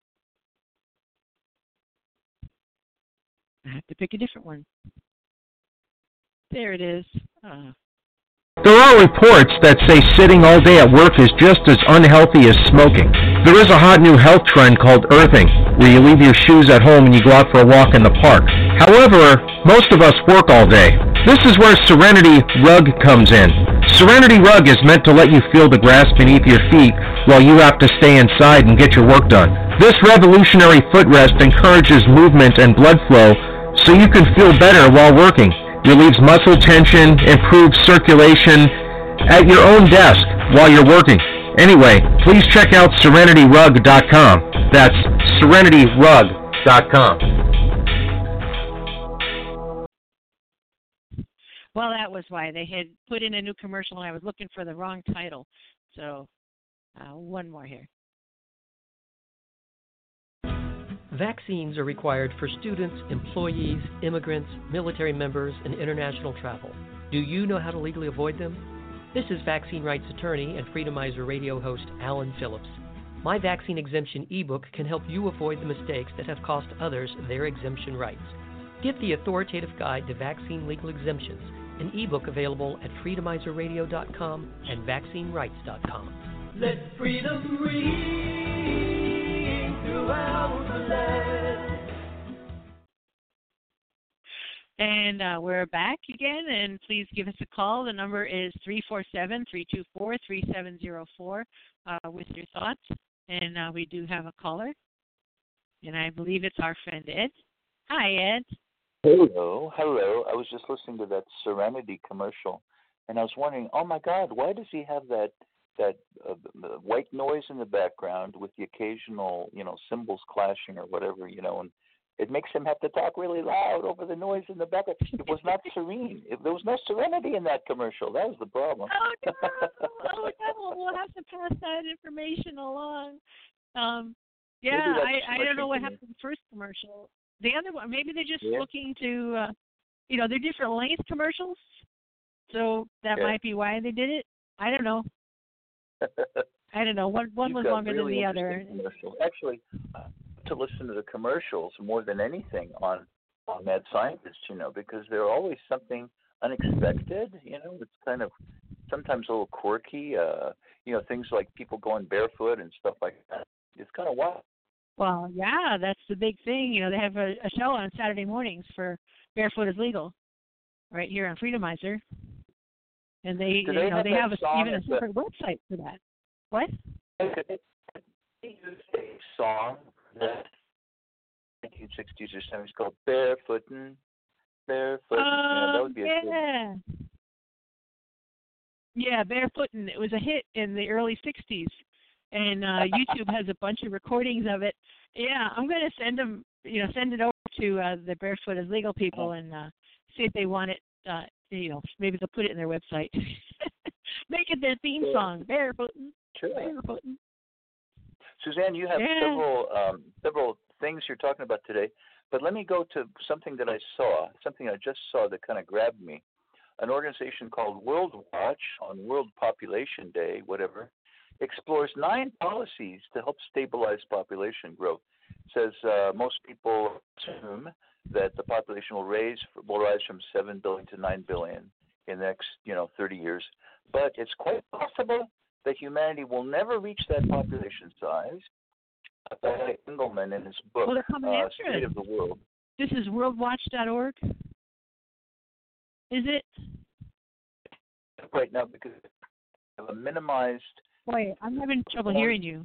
I have to pick a different one. There it is. Uh. There are reports that say sitting all day at work is just as unhealthy as smoking. There is a hot new health trend called earthing, where you leave your shoes at home and you go out for a walk in the park. However, most of us work all day. This is where Serenity Rug comes in. Serenity Rug is meant to let you feel the grass beneath your feet while you have to stay inside and get your work done. This revolutionary footrest encourages movement and blood flow so you can feel better while working. Relieves muscle tension, improves circulation at your own desk while you're working. Anyway, please check out Serenity Rug dot com. That's Serenity Rug dot com. Well, that was why. They had put in a new commercial, and I was looking for the wrong title. So, uh, one more here. Vaccines are required for students, employees, immigrants, military members, and international travel. Do you know how to legally avoid them? This is vaccine rights attorney and Freedomizer radio host Alan Phillips. My vaccine exemption ebook can help you avoid the mistakes that have cost others their exemption rights. Get the authoritative guide to vaccine legal exemptions, an ebook available at freedomizer radio dot com and vaccine rights dot com. Let freedom ring throughout the land. And uh, we're back again, and please give us a call. The number is three four seven, three two four, three seven zero four uh, with your thoughts. And uh, we do have a caller, and I believe it's our friend Ed. Hi, Ed. Hello, hello. I was just listening to that Serenity commercial, and I was wondering, oh my God, why does he have that that uh, white noise in the background with the occasional, you know, cymbals clashing or whatever, you know, and it makes him have to talk really loud over the noise in the background. It was not serene. It, there was no serenity in that commercial. That was the problem. Oh, no. Oh, no. We'll have to pass that information along. Um, yeah, I, I don't know what happened in the first commercial. The other one, maybe they're just yeah. looking to, uh, you know, they're different length commercials, so that yeah. might be why they did it. I don't know. I don't know. One one was longer really than the other. Commercial. Actually, uh, to listen to the commercials more than anything on, on Mad Scientist, you know, because they're always something unexpected. You know, it's kind of sometimes a little quirky. Uh, you know, things like people going barefoot and stuff like that. It's kind of wild. Well, yeah, that's the big thing. You know, they have a, a show on Saturday mornings for Barefoot is Legal, right here on Freedomizer, and they, Do you they know, have they have a, even a separate the, website for that. What? Could they use a song that nineteen sixties or seventies called Barefootin', Barefootin'? Um, you know, that would be a yeah. Good. Yeah, Barefootin'. It was a hit in the early sixties. And uh, YouTube has a bunch of recordings of it. Yeah, I'm going to send them, you know, send it over to uh, the Barefoot is Legal people and uh, see if they want it. Uh, you know, maybe they'll put it in their website. Make it their theme song, Barefootin'. Sure. Barefootin'. Suzanne, you have yeah. several um, several things you're talking about today, but let me go to something that I saw, something I just saw that kind of grabbed me. An organization called World Watch on World Population Day, whatever, explores nine policies to help stabilize population growth. It says uh, most people assume that the population will raise will rise from seven billion to nine billion in the next, you know, thirty years. But it's quite possible that humanity will never reach that population size. By Engelman in his book, well, uh, State of the World. This is world watch dot org. Is it? Right now, because of a minimized. Wait, I'm having trouble hearing you.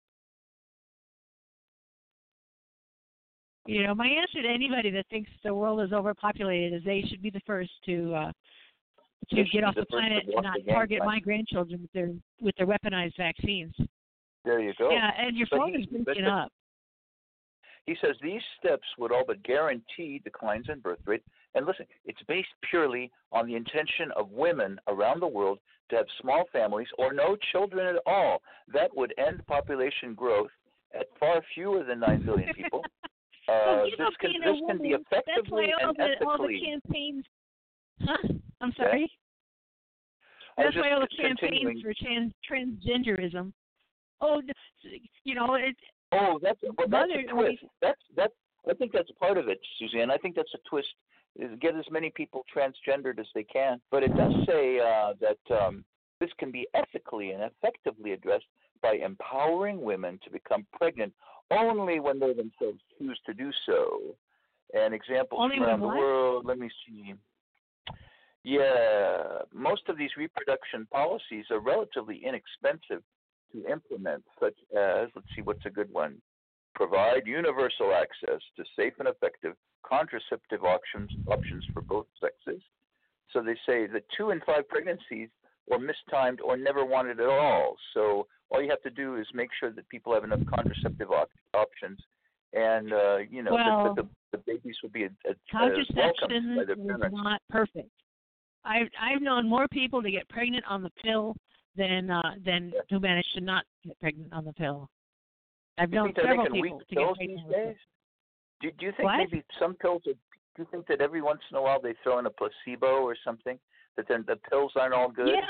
You know, my answer to anybody that thinks the world is overpopulated is they should be the first to uh, to get off the planet and not target my grandchildren with their with their weaponized vaccines. There you go. Yeah, and your but phone he, is breaking up. He says these steps would all but guarantee declines in birth rate. And listen, it's based purely on the intention of women around the world to have small families or no children at all. That would end population growth at far fewer than nine billion people. Uh, well, you this know, can, being this a can woman, be effectively that's why all and the, ethically. all the campaigns. Huh? I'm sorry. Okay. That's why all the continuing. campaigns for trans, transgenderism. Oh, you know it. Oh, that's well, that's mother, a twist. That's that's. I think that's part of it, Suzanne. I think that's a twist. Is get as many people transgendered as they can. But it does say uh, that um, this can be ethically and effectively addressed by empowering women to become pregnant only when they themselves choose to do so. And examples only from around the what? world. Let me see. Yeah, most of these reproduction policies are relatively inexpensive to implement, such as, let's see, what's a good one? Provide universal access to safe and effective contraceptive options options for both sexes. So they say that two in five pregnancies are mistimed or never wanted at all. So all you have to do is make sure that people have enough contraceptive op- options, and uh, you know well, that, that the, the babies will be a, a, contraception by their parents. is not perfect. I've I've known more people to get pregnant on the pill than uh, than yeah. who manage to not get pregnant on the pill. I've you known several people to get pregnant on the pill. Do, do you think what? maybe some pills are, do you think that every once in a while they throw in a placebo or something, that then the pills aren't all good? Yeah.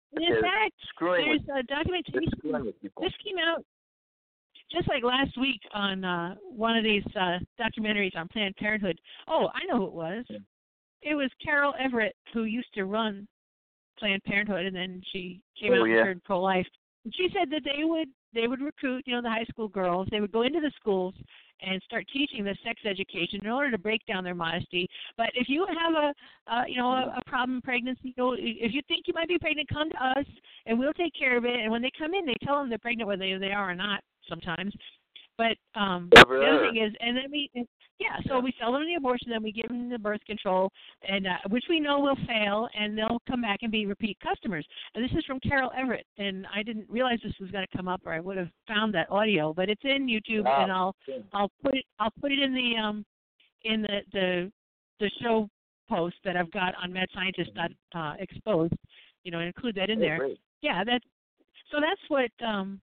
In fact, there's with, a documentation. This came out just like last week on uh, one of these uh, documentaries on Planned Parenthood. Oh, I know who it was. Yeah. It was Carol Everett, who used to run Planned Parenthood, and then she came oh, out yeah. and turned pro-life. And she said that they would they would recruit, you know, the high school girls. They would go into the schools and start teaching the sex education in order to break down their modesty. But if you have a, uh, you know, a, a problem pregnancy, you know, if you think you might be pregnant, come to us, and we'll take care of it. And when they come in, they tell them they're pregnant, whether they, they are or not sometimes. But um, the other thing is, and then we, yeah, so we sell them the abortion, then we give them the birth control, and uh, which we know will fail, and they'll come back and be repeat customers. And this is from Carol Everett, and I didn't realize this was going to come up, or I would have found that audio, but it's in YouTube, wow. and I'll I'll put it I'll put it in the um in the the the show post that I've got on mad scientist dot exposed, you know, include that in oh, there. Great. Yeah, that so that's what. Um,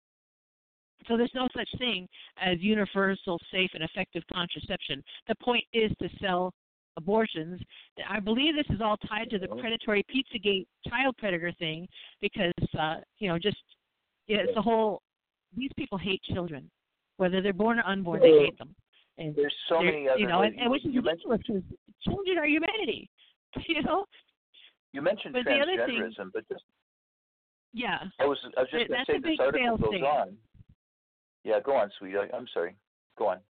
So there's no such thing as universal, safe, and effective contraception. The point is to sell abortions. I believe this is all tied to the predatory Pizzagate child predator thing because, uh, you know, just yeah, it's the whole, these people hate children. Whether they're born or unborn, they hate them. And there's so many other you know, and, and which is you ridiculous because children are humanity, you know? You mentioned but transgenderism, thing, but just, yeah. I was, I was just going to say this article goes thing. on. Yeah, go on, sweetie. I, I'm sorry. Go on.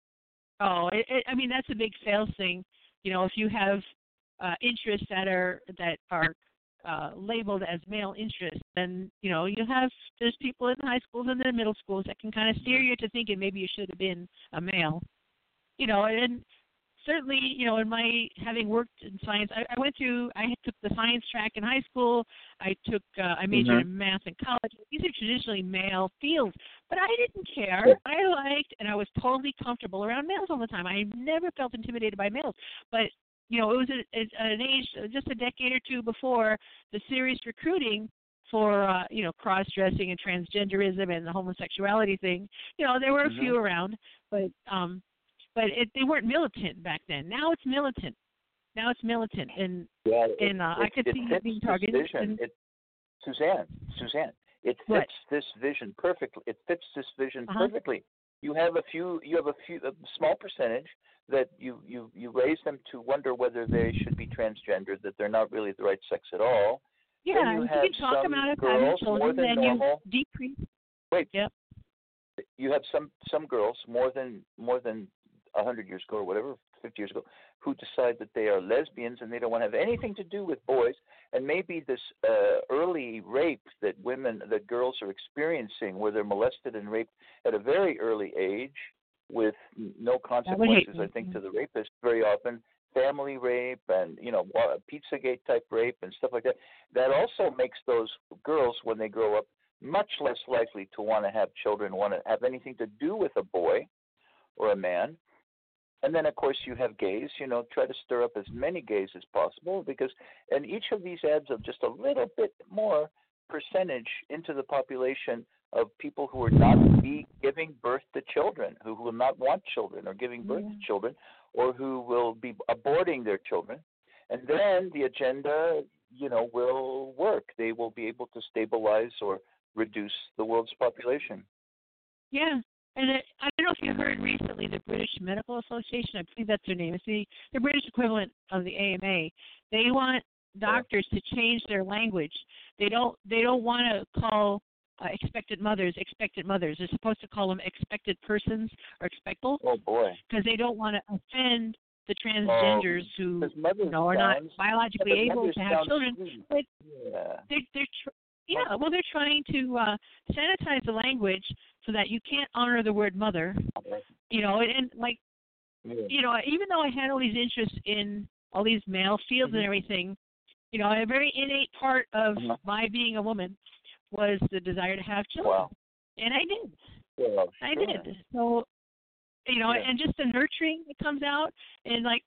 Oh, it, it, I mean that's a big sales thing. You know, if you have uh, interests that are that are uh, labeled as male interests, then you know you have there's people in the high schools and the middle schools that can kind of steer you to thinking maybe you should have been a male. You know, and certainly, you know, in my having worked in science, I, I went through, I took the science track in high school. I took, uh, I majored mm-hmm. in math in college. These are traditionally male fields, but I didn't care. I liked, and I was totally comfortable around males all the time. I never felt intimidated by males. But, you know, it was at, at an age, just a decade or two before the serious recruiting for, uh, you know, cross-dressing and transgenderism and the homosexuality thing. You know, there were a mm-hmm. few around, but, um, But it, they weren't militant back then. Now it's militant. Now it's militant, and yeah, it, and uh, it, I could it see fits it being this targeted. vision. And, it, Suzanne, Suzanne, it fits what? this vision perfectly. It fits this vision uh-huh. perfectly. You have a few. You have a few, a small percentage that you you you raise them to wonder whether they should be transgender, that they're not really the right sex at all. Yeah, then you, you have can talk some them out of girls having children, more than then normal. you decrease. Wait. Yep. You have some some girls more than more than a hundred years ago or whatever, fifty years ago, who decide that they are lesbians and they don't want to have anything to do with boys. And maybe this uh, early rape that women, that girls are experiencing, where they're molested and raped at a very early age, with no consequences, I think, to the rapist very often. Family rape and, you know, Pizzagate type rape and stuff like that. That also makes those girls, when they grow up, much less likely to want to have children, want to have anything to do with a boy or a man. And then, of course, you have gays, you know, try to stir up as many gays as possible because, and each of these adds up just a little bit more percentage into the population of people who are not be giving birth to children, who will not want children or giving birth yeah. to children, or who will be aborting their children. And then the agenda, you know, will work. They will be able to stabilize or reduce the world's population. Yeah. And it, I don't know if you heard recently, the British Medical Association, I believe that's their name, it's the, the British equivalent of the A M A. They want doctors to change their language. They don't they don't want to call uh, expectant mothers expectant mothers. They're supposed to call them expected persons or expectable. Oh, boy. Because they don't want to offend the transgenders um, who you know, are not biologically yeah, able to have children. Sweet. But yeah. they're, they're tr- yeah, well, they're trying to uh, sanitize the language so that you can't honor the word mother. You know, and, and like, yeah. you know, even though I had all these interests in all these male fields mm-hmm. and everything, you know, a very innate part of uh-huh. my being a woman was the desire to have children. Wow. And I did. Yeah, I sure. did. So, you know, yeah. and just the nurturing that comes out, and like,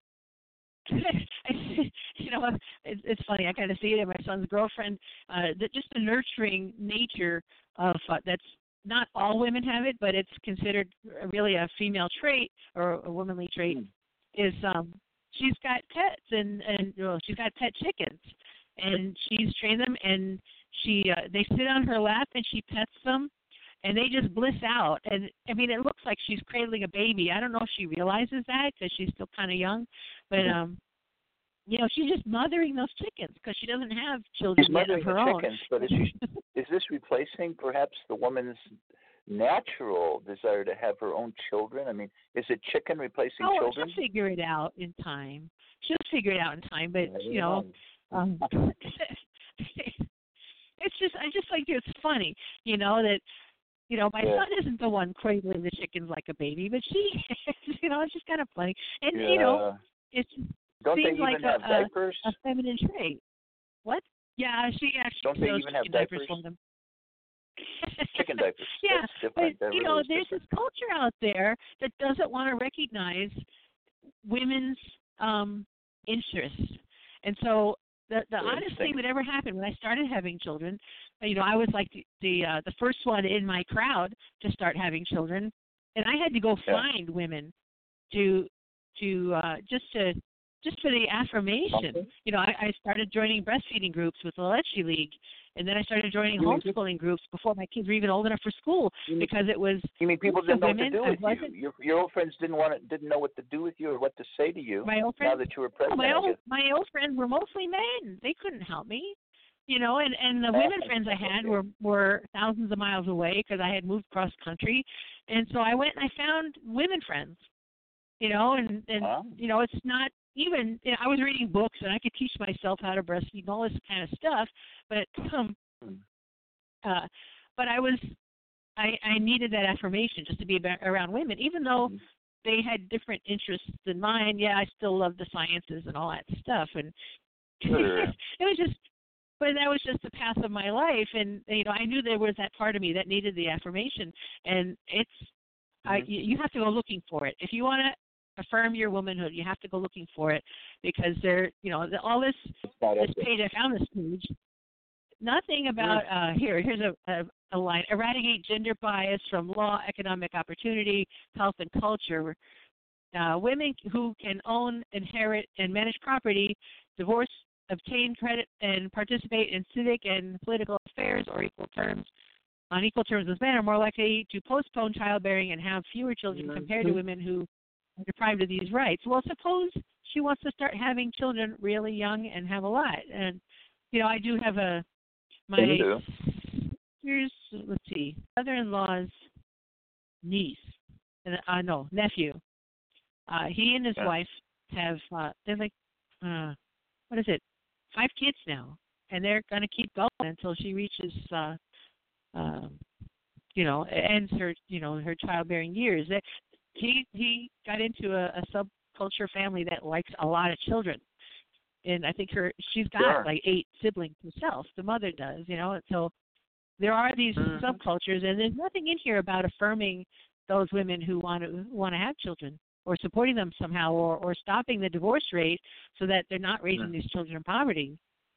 you know, it's, it's funny. I kind of see it in my son's girlfriend. Uh, that just the nurturing nature of uh, that's not all women have it, but it's considered really a female trait or a womanly trait. Mm. Is um, she's got pets and and well, she's got pet chickens, and she's trained them, and she uh, they sit on her lap and she pets them, and they just bliss out. And I mean, it looks like she's cradling a baby. I don't know if she realizes that because she's still kind of young, but um, you know, she's just mothering those chickens because she doesn't have children She's yet mothering of her the own. chickens, but is, she, is this replacing perhaps the woman's natural desire to have her own children? I mean, is it chicken replacing oh, children? She'll figure it out in time. She'll figure it out in time, but you know, um, it's just I just like it's funny, you know, that you know my yeah. son isn't the one cradling the chickens like a baby, but she, you know, it's just kind of funny, and yeah. you know, it Don't seems they even like have a, diapers? a, a feminine trait. What? Yeah, she actually Don't they sews even have chicken diapers diapers? for them. Chicken diapers. Yeah, That's different. but that you really know, is there's different. this culture out there that doesn't want to recognize women's um, interests, and so the the Very oddest thing that ever happened when I started having children, you know, I was like the the, uh, the first one in my crowd to start having children, and I had to go Yeah. find women to to uh, just to just for the affirmation. Okay. You know, I, I started joining breastfeeding groups with the Leche League, and then I started joining You mean homeschooling groups before my kids were even old enough for school You mean- because it was You mean people the didn't know women. what to do I with you? wasn't Your your old friends didn't want to, didn't know what to do with you or what to say to you. my old Now friends. that you were Oh, pregnant, my I old guess. my old friends were mostly men. They couldn't help me, you know. And and the women friends I had were were thousands of miles away because I had moved cross country, and so I went and I found women friends, you know. And and Wow. you know, it's not even. You know, I was reading books and I could teach myself how to breastfeed and all this kind of stuff, but um, uh, but I was I I needed that affirmation just to be about, around women, even though. Mm-hmm. They had different interests than mine. Yeah, I still love the sciences and all that stuff, and Sure. it was just, but that was just the path of my life, and you know, I knew there was that part of me that needed the affirmation, and it's, Mm-hmm. I, you you have to go looking for it if you want to affirm your womanhood. You have to go looking for it because there, you know, the, all this this page I found this page. Nothing about uh, here. Here's a, a, a line: eradicate gender bias from law, economic opportunity, health, and culture. Uh, women who can own, inherit, and manage property, divorce, obtain credit, and participate in civic and political affairs or equal terms on equal terms with men are more likely to postpone childbearing and have fewer children Mm-hmm. compared to women who are deprived of these rights. Well, suppose she wants to start having children really young and have a lot, and you know, I do have a my You do. here's let's see, mother-in-law's niece, and uh, no nephew. Uh, he and his Yeah. wife have uh, they're like uh, what is it, five kids now, and they're going to keep going until she reaches uh, um, you know ends her you know her childbearing years. That he he got into a, a subculture family that likes a lot of children. And I think her she's got Sure. like eight siblings herself. The mother does, you know. And so there are these Mm-hmm. subcultures, and there's nothing in here about affirming those women who want to want to have children, or supporting them somehow, or or stopping the divorce rate so that they're not raising Mm. these children in poverty.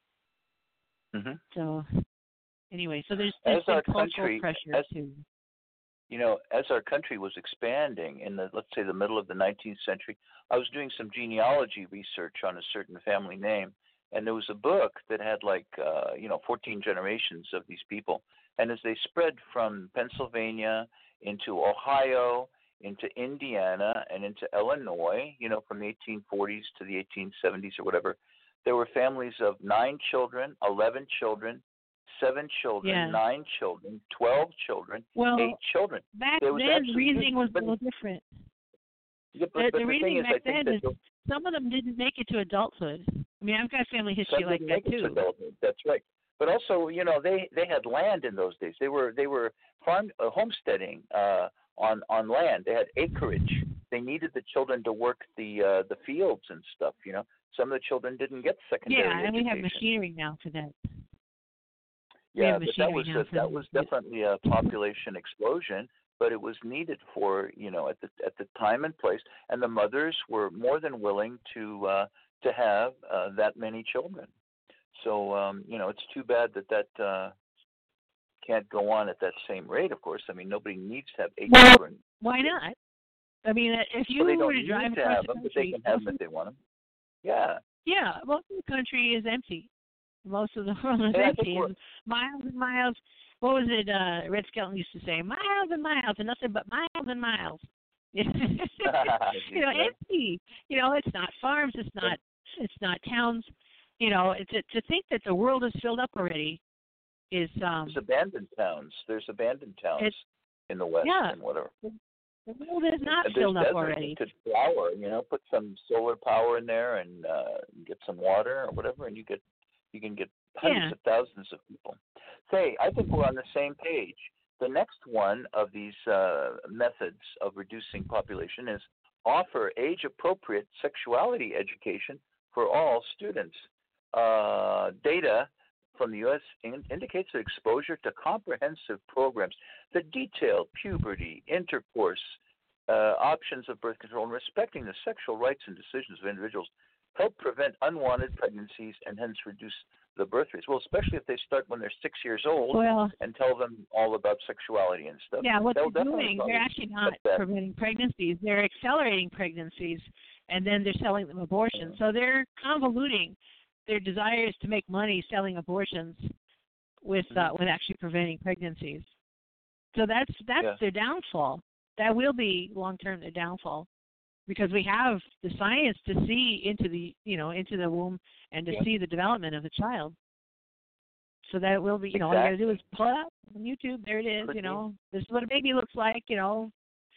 Mm-hmm. So anyway, so there's, there's As been our cultural country, pressure as, too. you know, as our country was expanding in the, let's say, the middle of the nineteenth century, I was doing some genealogy research on a certain family name, and there was a book that had like, uh, you know, fourteen generations of these people. And as they spread from Pennsylvania into Ohio, into Indiana, and into Illinois, you know, from the eighteen forties to the eighteen seventies or whatever, there were families of nine children, eleven children, seven children, Yeah. nine children, twelve children, Well, eight children. back There was then, actually- reasoning was a but- little different. Yeah, but, The, but the the thing reasoning is, I back think then that is the- some of them didn't make it to adulthood. I mean, I've got family history some like didn't that make it to too. adulthood. That's right. But also, you know, they they had land in those days. They were they were farm uh, homesteading uh, on on land. They had acreage. They needed the children to work the uh, the fields and stuff. You know, some of the children didn't get secondary Yeah, and we have education. machinery now for that. We Yeah, have but that machinery was now a, for that was definitely a population explosion, but it was needed for, you know, at the at the time and place, and the mothers were more than willing to uh, to have uh, that many children. So um, you know, it's too bad that that uh, can't go on at that same rate. Of course, I mean, nobody needs to have eight Well, children. Why not? I mean, uh, if you Well, they were don't to drive need to across have the them, but they country, can have most them of- if they want them. Yeah. yeah, most of the country is empty. Most of the world is Yeah, I empty. think we're- And miles and miles. What was it? Uh, Red Skelton used to say, miles and miles, and nothing but miles and miles. you know, empty. You know, it's not farms. It's not. It's not towns. You know, to to think that the world is filled up already is um. There's abandoned towns. There's abandoned towns in the West yeah, and whatever. The world is not And filled there's up already. You could power, you know, put some solar power in there and uh, get some water or whatever, and you get you can get hundreds Yeah. of thousands of people. Say, I think we're on the same page. The next one of these uh, methods of reducing population is offer age-appropriate sexuality education for all students. Uh, data from the U S in, indicates that exposure to comprehensive programs that detail puberty, intercourse, uh, options of birth control, and respecting the sexual rights and decisions of individuals help prevent unwanted pregnancies and hence reduce the birth rates. Well, especially if they start when they're six years old Well, and tell them all about sexuality and stuff. yeah, what That'll they're definitely doing, help. they're actually not But that- preventing pregnancies. They're accelerating pregnancies, and then they're selling them abortions. So they're convoluting their desires to make money selling abortions with uh, with actually preventing pregnancies. So that's that's Yeah. their downfall. That will be long term their downfall, because we have the science to see into the you know into the womb and to Yeah. see the development of the child. So that will be you know all you got to do is pull it up on YouTube. There it is. Could you be. know this is what a baby looks like. You know,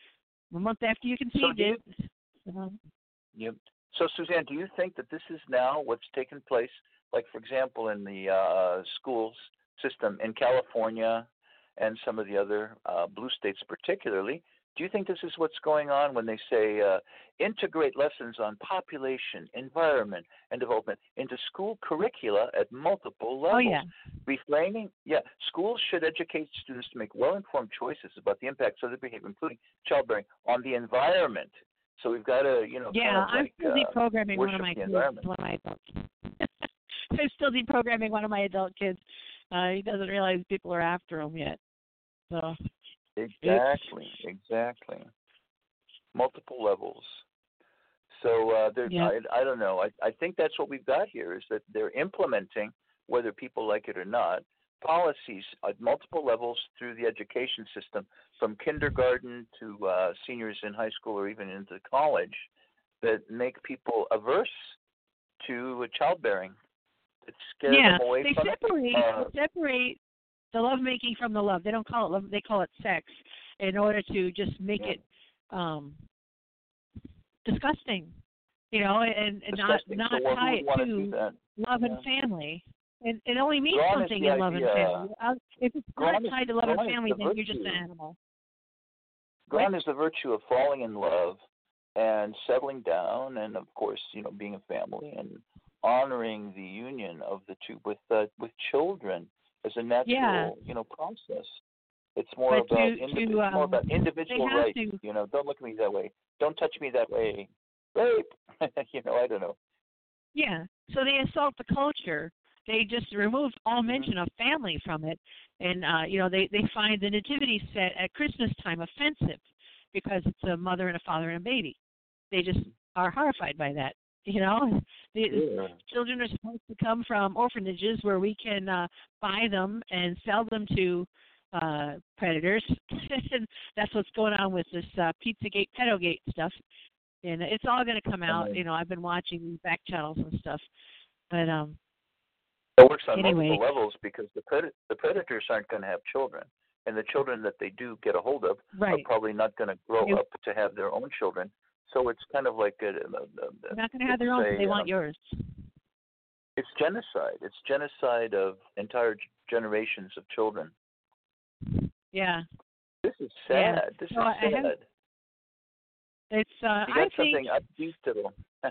a month after you conceived do you- it. So, Yep. So, Suzanne, do you think that this is now what's taken place, like, for example, in the uh, schools system in California and some of the other uh, blue states particularly? Do you think this is what's going on when they say uh, integrate lessons on population, environment, and development into school curricula at multiple levels? oh yeah. Reframing, yeah, schools should educate students to make well-informed choices about the impacts of their behavior, including childbearing, on the environment. So we've got to, you know, Yeah, kind of I'm like, still uh, deprogramming one worship of my the kids, environment. one of my adult kids. I'm still deprogramming one of my adult kids. Uh, he doesn't realize people are after him yet. So Exactly, exactly. Multiple levels. So uh, there's, Yeah. I, I don't know. I, I think that's what we've got here is that they're implementing, whether people like it or not, policies at multiple levels through the education system, from kindergarten to uh, seniors in high school or even into college, that make people averse to childbearing. That scare yeah, them away they from separate it. Uh, they separate the lovemaking from the love. They don't call it love; they call it sex, in order to just make Yeah. it um, disgusting, you know, and, and not disgusting. not So who tie would it wanna to do that? love and Yeah. family. And it only means Gone is something the in love and idea, family. Uh, If it's not gone is- tied to love and gone is family, the then you're just an virtue. animal. Gone is the virtue of falling in love and settling down, and of course, you know, being a family and honoring the union of the two with uh, with children as a natural, Yeah. you know, process. It's more But to- about to, indivi- it's more um, about individual they have rights. to- You know, don't look at me that way. Don't touch me that way. Rape. you know, I don't know. Yeah. So they assault the culture. They just removed all Mm-hmm. mention of family from it, and uh, you know they they find the nativity set at Christmas time offensive because it's a mother and a father and a baby. They just are horrified by that. You know, the Yeah. children are supposed to come from orphanages where we can uh, buy them and sell them to uh, predators. And that's what's going on with this uh, Pizzagate, Pedogate stuff. And it's all going to come out. You know, I've been watching these back channels and stuff. But um, It works on anyway. multiple levels because the pred- the predators aren't going to have children, and the children that they do get a hold of Right. are probably not going to grow They- up to have their own children. So it's kind of like a, a, a, they're not going to have their own. it's So they a, want um, yours. It's genocide. It's genocide of entire g- generations of children. Yeah. This is Yeah. sad. This So is I- I sad. have- It's uh, you I got something think upbeat to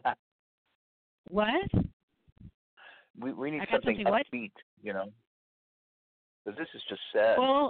what? we we need I got something something what? upbeat, you know, because this is just sad. Well,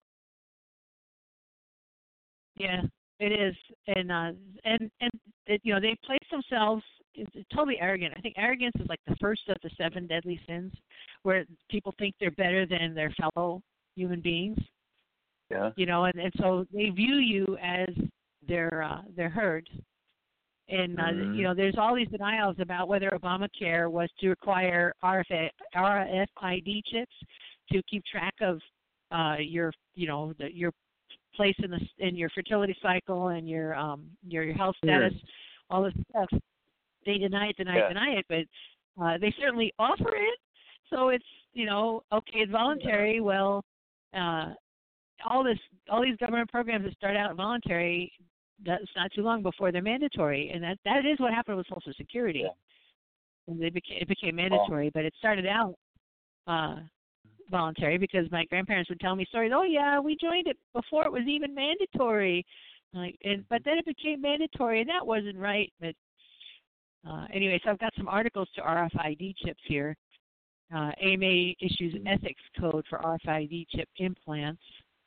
yeah, it is, and uh, and and it, you know they place themselves. It's it's totally arrogant. I think arrogance is like the first of the seven deadly sins, where people think they're better than their fellow human beings. Yeah. You know, and, and so they view you as their uh, their herd, And, uh, Mm-hmm. you know, there's all these denials about whether Obamacare was to require R F I D chips to keep track of uh, your, you know, the, your place in the in your fertility cycle and your um your, your health status, mm. all this stuff. They deny it, deny yeah. it, deny it, but uh, they certainly offer it. So it's, you know, okay, it's voluntary. Well, uh, all this, all these government programs that start out voluntary, that's not too long before they're mandatory, and that that is what happened with Social Security. Yeah. And they became it became mandatory, oh. but it started out uh, voluntary because my grandparents would tell me stories. Oh yeah, we joined it before it was even mandatory, like, and but then it became mandatory, and that wasn't right. But uh, anyway, so I've got some articles to R F I D chips here. Uh, A M A issues an ethics code for R F I D chip implants.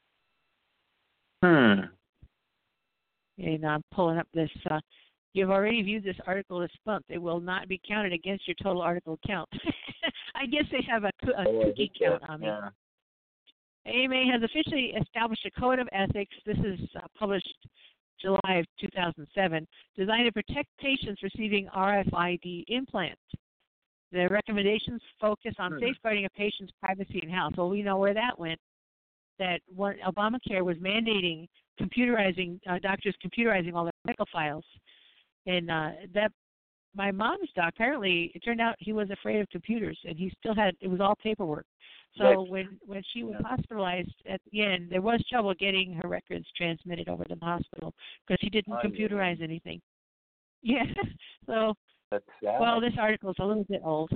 Hmm. And I'm pulling up this. Uh, you've already viewed this article this month. It will not be counted against your total article count. I guess they have a, a oh, cookie count on me. Yeah. A M A has officially established a code of ethics. This is uh, published July of two thousand seven, designed to protect patients receiving R F I D implants. The recommendations focus on hmm. safeguarding a patient's privacy and health. Well, we know where that went. That what Obamacare was mandating computerizing uh, doctors computerizing all their medical files, and uh, that my mom's doc apparently it turned out he was afraid of computers, and he still had it was all paperwork. So right. when when she was hospitalized at the end, there was trouble getting her records transmitted over to the hospital because he didn't oh, computerize yeah. anything. Yeah, so That's sad. Well, this article is a little bit old,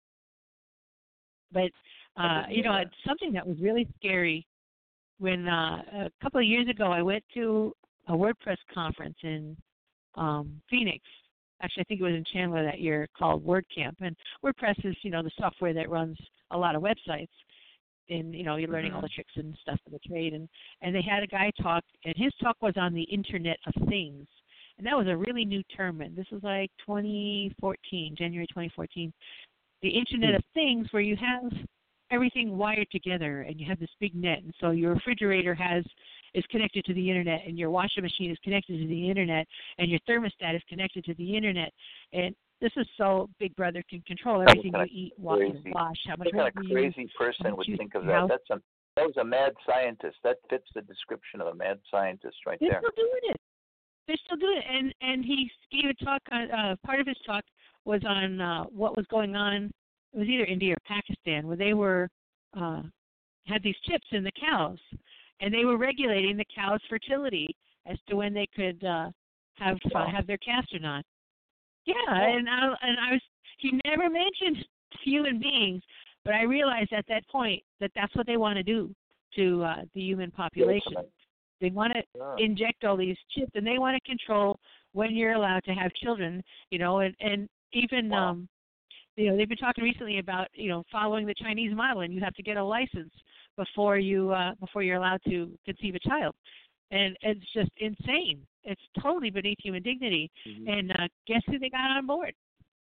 but uh, you know, it's something that was really scary. When uh, a couple of years ago, I went to a WordPress conference in um, Phoenix. Actually, I think it was in Chandler that year, called WordCamp. And WordPress is, you know, the software that runs a lot of websites. And, you know, you're learning mm-hmm. all the tricks and stuff for the trade. And, and they had a guy talk, and his talk was on the Internet of Things. And that was a really new term. And this was like twenty fourteen, January twenty fourteen. The Internet mm-hmm. of Things, where you have everything wired together, and you have this big net, and so your refrigerator has is connected to the internet, and your washing machine is connected to the internet, and your thermostat is connected to the internet, and this is so Big Brother can control everything you eat, walk, and wash. How much kind of crazy use, person would you, think of how, that? That's a that was a mad scientist. That fits the description of a mad scientist right they're there. They're still doing it. They're still doing it, and and he gave a talk. On, uh, part of his talk was on uh, what was going on. It was either India or Pakistan, where they were. Uh, had these chips in the cows, and they were regulating the cows' fertility as to when they could uh, have uh, have their calves or not. Yeah, and I and I was he never mentioned human beings, but I realized at that point that that's what they want to do to uh, the human population. They want to yeah. inject all these chips, and they want to control when you're allowed to have children. You know, and and even. Wow. Um, You know, they've been talking recently about, you know, following the Chinese model, and you have to get a license before you uh, before you're allowed to conceive a child, and it's just insane. It's totally beneath human dignity. Mm-hmm. And uh, guess who they got on board?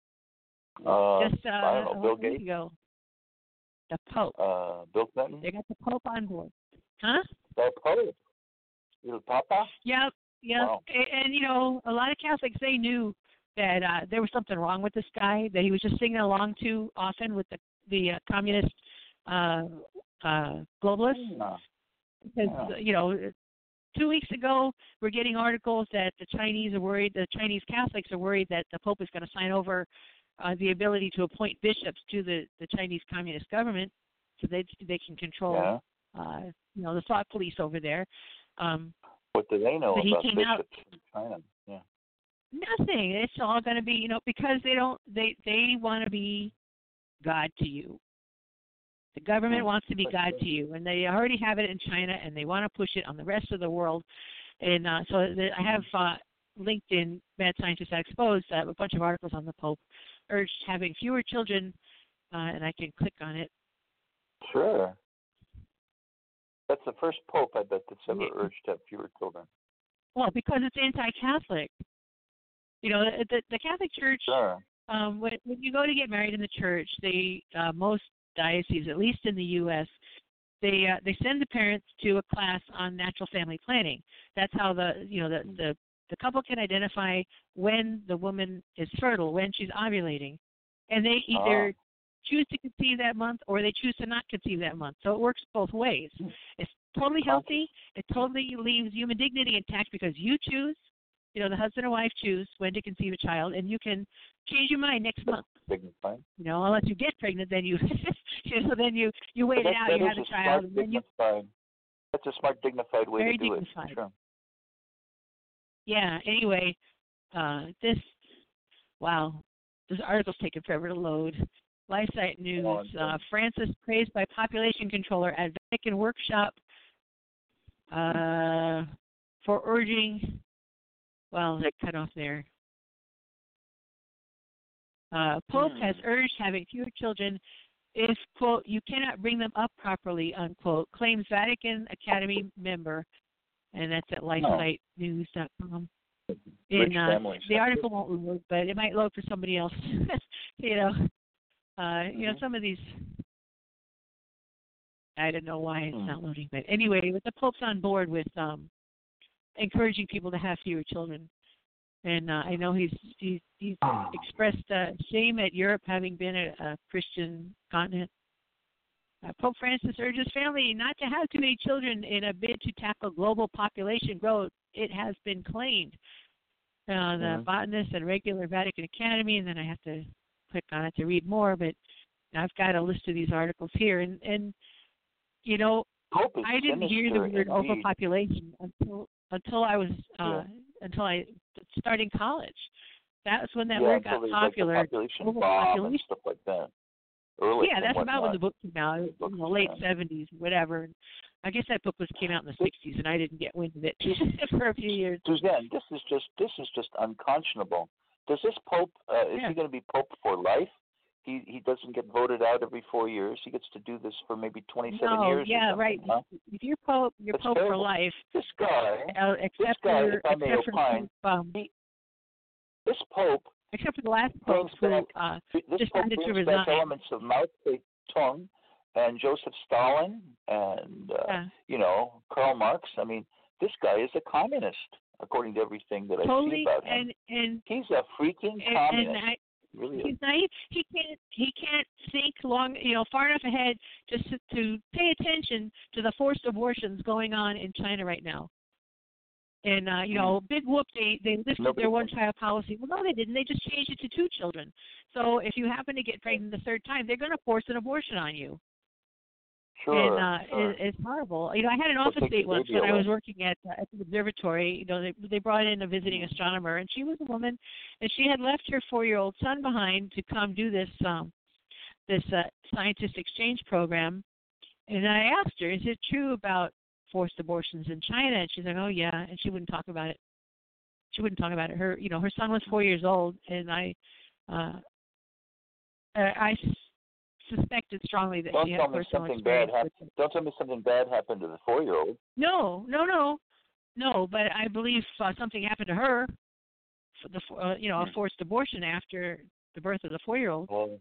Uh, just uh, I don't know, Bill Gates. Ago. The Pope. Uh, Bill Clinton. They got the Pope on board, huh? The Pope. El Papa. Yeah, yeah. Wow. And, and you know, a lot of Catholics, they knew that uh, there was something wrong with this guy, that he was just singing along too often with the the uh, communist uh, uh, globalists. No. Because, no. you know, two weeks ago, we're getting articles that the Chinese are worried, the Chinese Catholics are worried that the Pope is going to sign over uh, the ability to appoint bishops to the, the Chinese communist government so they they can control, yeah. uh, you know, the thought police over there. Um, what do they know so about bishops out, in China? Yeah. Nothing. It's all going to be, you know, because they don't, they, they want to be God to you. The government wants to be God to you, and they already have it in China, and they want to push it on the rest of the world. And uh, so the, I have uh, linked in Mad Scientists Exposed uh, a bunch of articles on the Pope urged having fewer children, uh, and I can click on it. Sure. That's the first Pope, I bet, that's ever yeah. urged to have fewer children. Well, because it's anti-Catholic. You know, the, the Catholic Church, sure. um, when, when you go to get married in the church, they uh, most dioceses, at least in the U S, they uh, they send the parents to a class on natural family planning. That's how the you know the the the couple can identify when the woman is fertile, when she's ovulating, and they either oh. choose to conceive that month or they choose to not conceive that month. So it works both ways. It's totally healthy. It totally leaves human dignity intact because you choose, you know, the husband or wife choose when to conceive a child, and you can change your mind next month. Dignified. You know, unless you get pregnant, then you, you know, then you you wait that, it out, that you have a a child, and then you. That's a smart, dignified way Very to do dignified. it. Sure. Yeah. Anyway, uh, this wow, this article's taken forever to load. LifeSite News. Uh, Francis praised by population controller at Vatican workshop uh, for urging. Well, they cut off there. Uh, Pope hmm. has urged having fewer children if, quote, you cannot bring them up properly, unquote, claims Vatican Academy member, and that's at lifesite news dot com. In, uh, the article won't load, but it might load for somebody else. you know, uh, mm-hmm. you know, some of these, I don't know why it's mm. not loading, but anyway, with the Pope's on board with um, encouraging people to have fewer children. And uh, I know he's he's, he's expressed uh, shame at Europe having been a, a Christian continent. Uh, Pope Francis urges family not to have too many children in a bid to tackle global population growth. It has been claimed. Uh, the mm-hmm. botanist and regular Vatican Academy, and then I have to click on it to read more. But I've got a list of these articles here, and and you know I didn't hear the word indeed. overpopulation until until I was uh, yeah. until I started college. That's when that yeah, word got popular. Like population bomb and stuff like that. Early yeah, that's whatnot. about when the book came out. It was in the late seventies, whatever. I guess that book was came out in the sixties, and I didn't get wind of it for a few years. Suzanne, this is just this is just unconscionable. Does this Pope uh, is yeah. he going to be Pope for life? He he doesn't get voted out every four years. He gets to do this for maybe twenty-seven no, years. Yeah, or right. Huh? If you're Pope, you're That's Pope terrible. for life. This guy, uh, except this guy, for, if I may except opine, for, um, he, this Pope, except for the last Pope who back, uh, this decided Pope to brings resign. back elements of Mao Zedong and Joseph Stalin and uh, yeah. you know Karl Marx. I mean, this guy is a communist, according to everything that totally, I see about him. And, and, he's a freaking and, communist. And I, really he's is. naive. He can't. He can't think long, you know, far enough ahead just to, to pay attention to the forced abortions going on in China right now. And uh, you know, big whoop, they they lifted Nobody their one-child policy. Well, no, they didn't. They just changed it to two children. So if you happen to get pregnant the third time, they're going to force an abortion on you. Sure, and uh, sure. it, it's horrible. You know, I had an office date once when I was working at uh, at the observatory. You know, they they brought in a visiting astronomer, and she was a woman, and she had left her four-year-old son behind to come do this um, this uh, scientist exchange program. And I asked her, "Is it true about forced abortions in China?" And she's like, "Oh yeah," and she wouldn't talk about it. She wouldn't talk about it. Her, you know, her son was four years old, and I, uh, I suspected strongly that don't she tell had me personal something bad experience. happened. Don't tell me something bad happened to the four-year-old. No, no, no, no. But I believe uh, something happened to her. For the, uh, you know, a forced abortion after the birth of the four-year-old. Oh,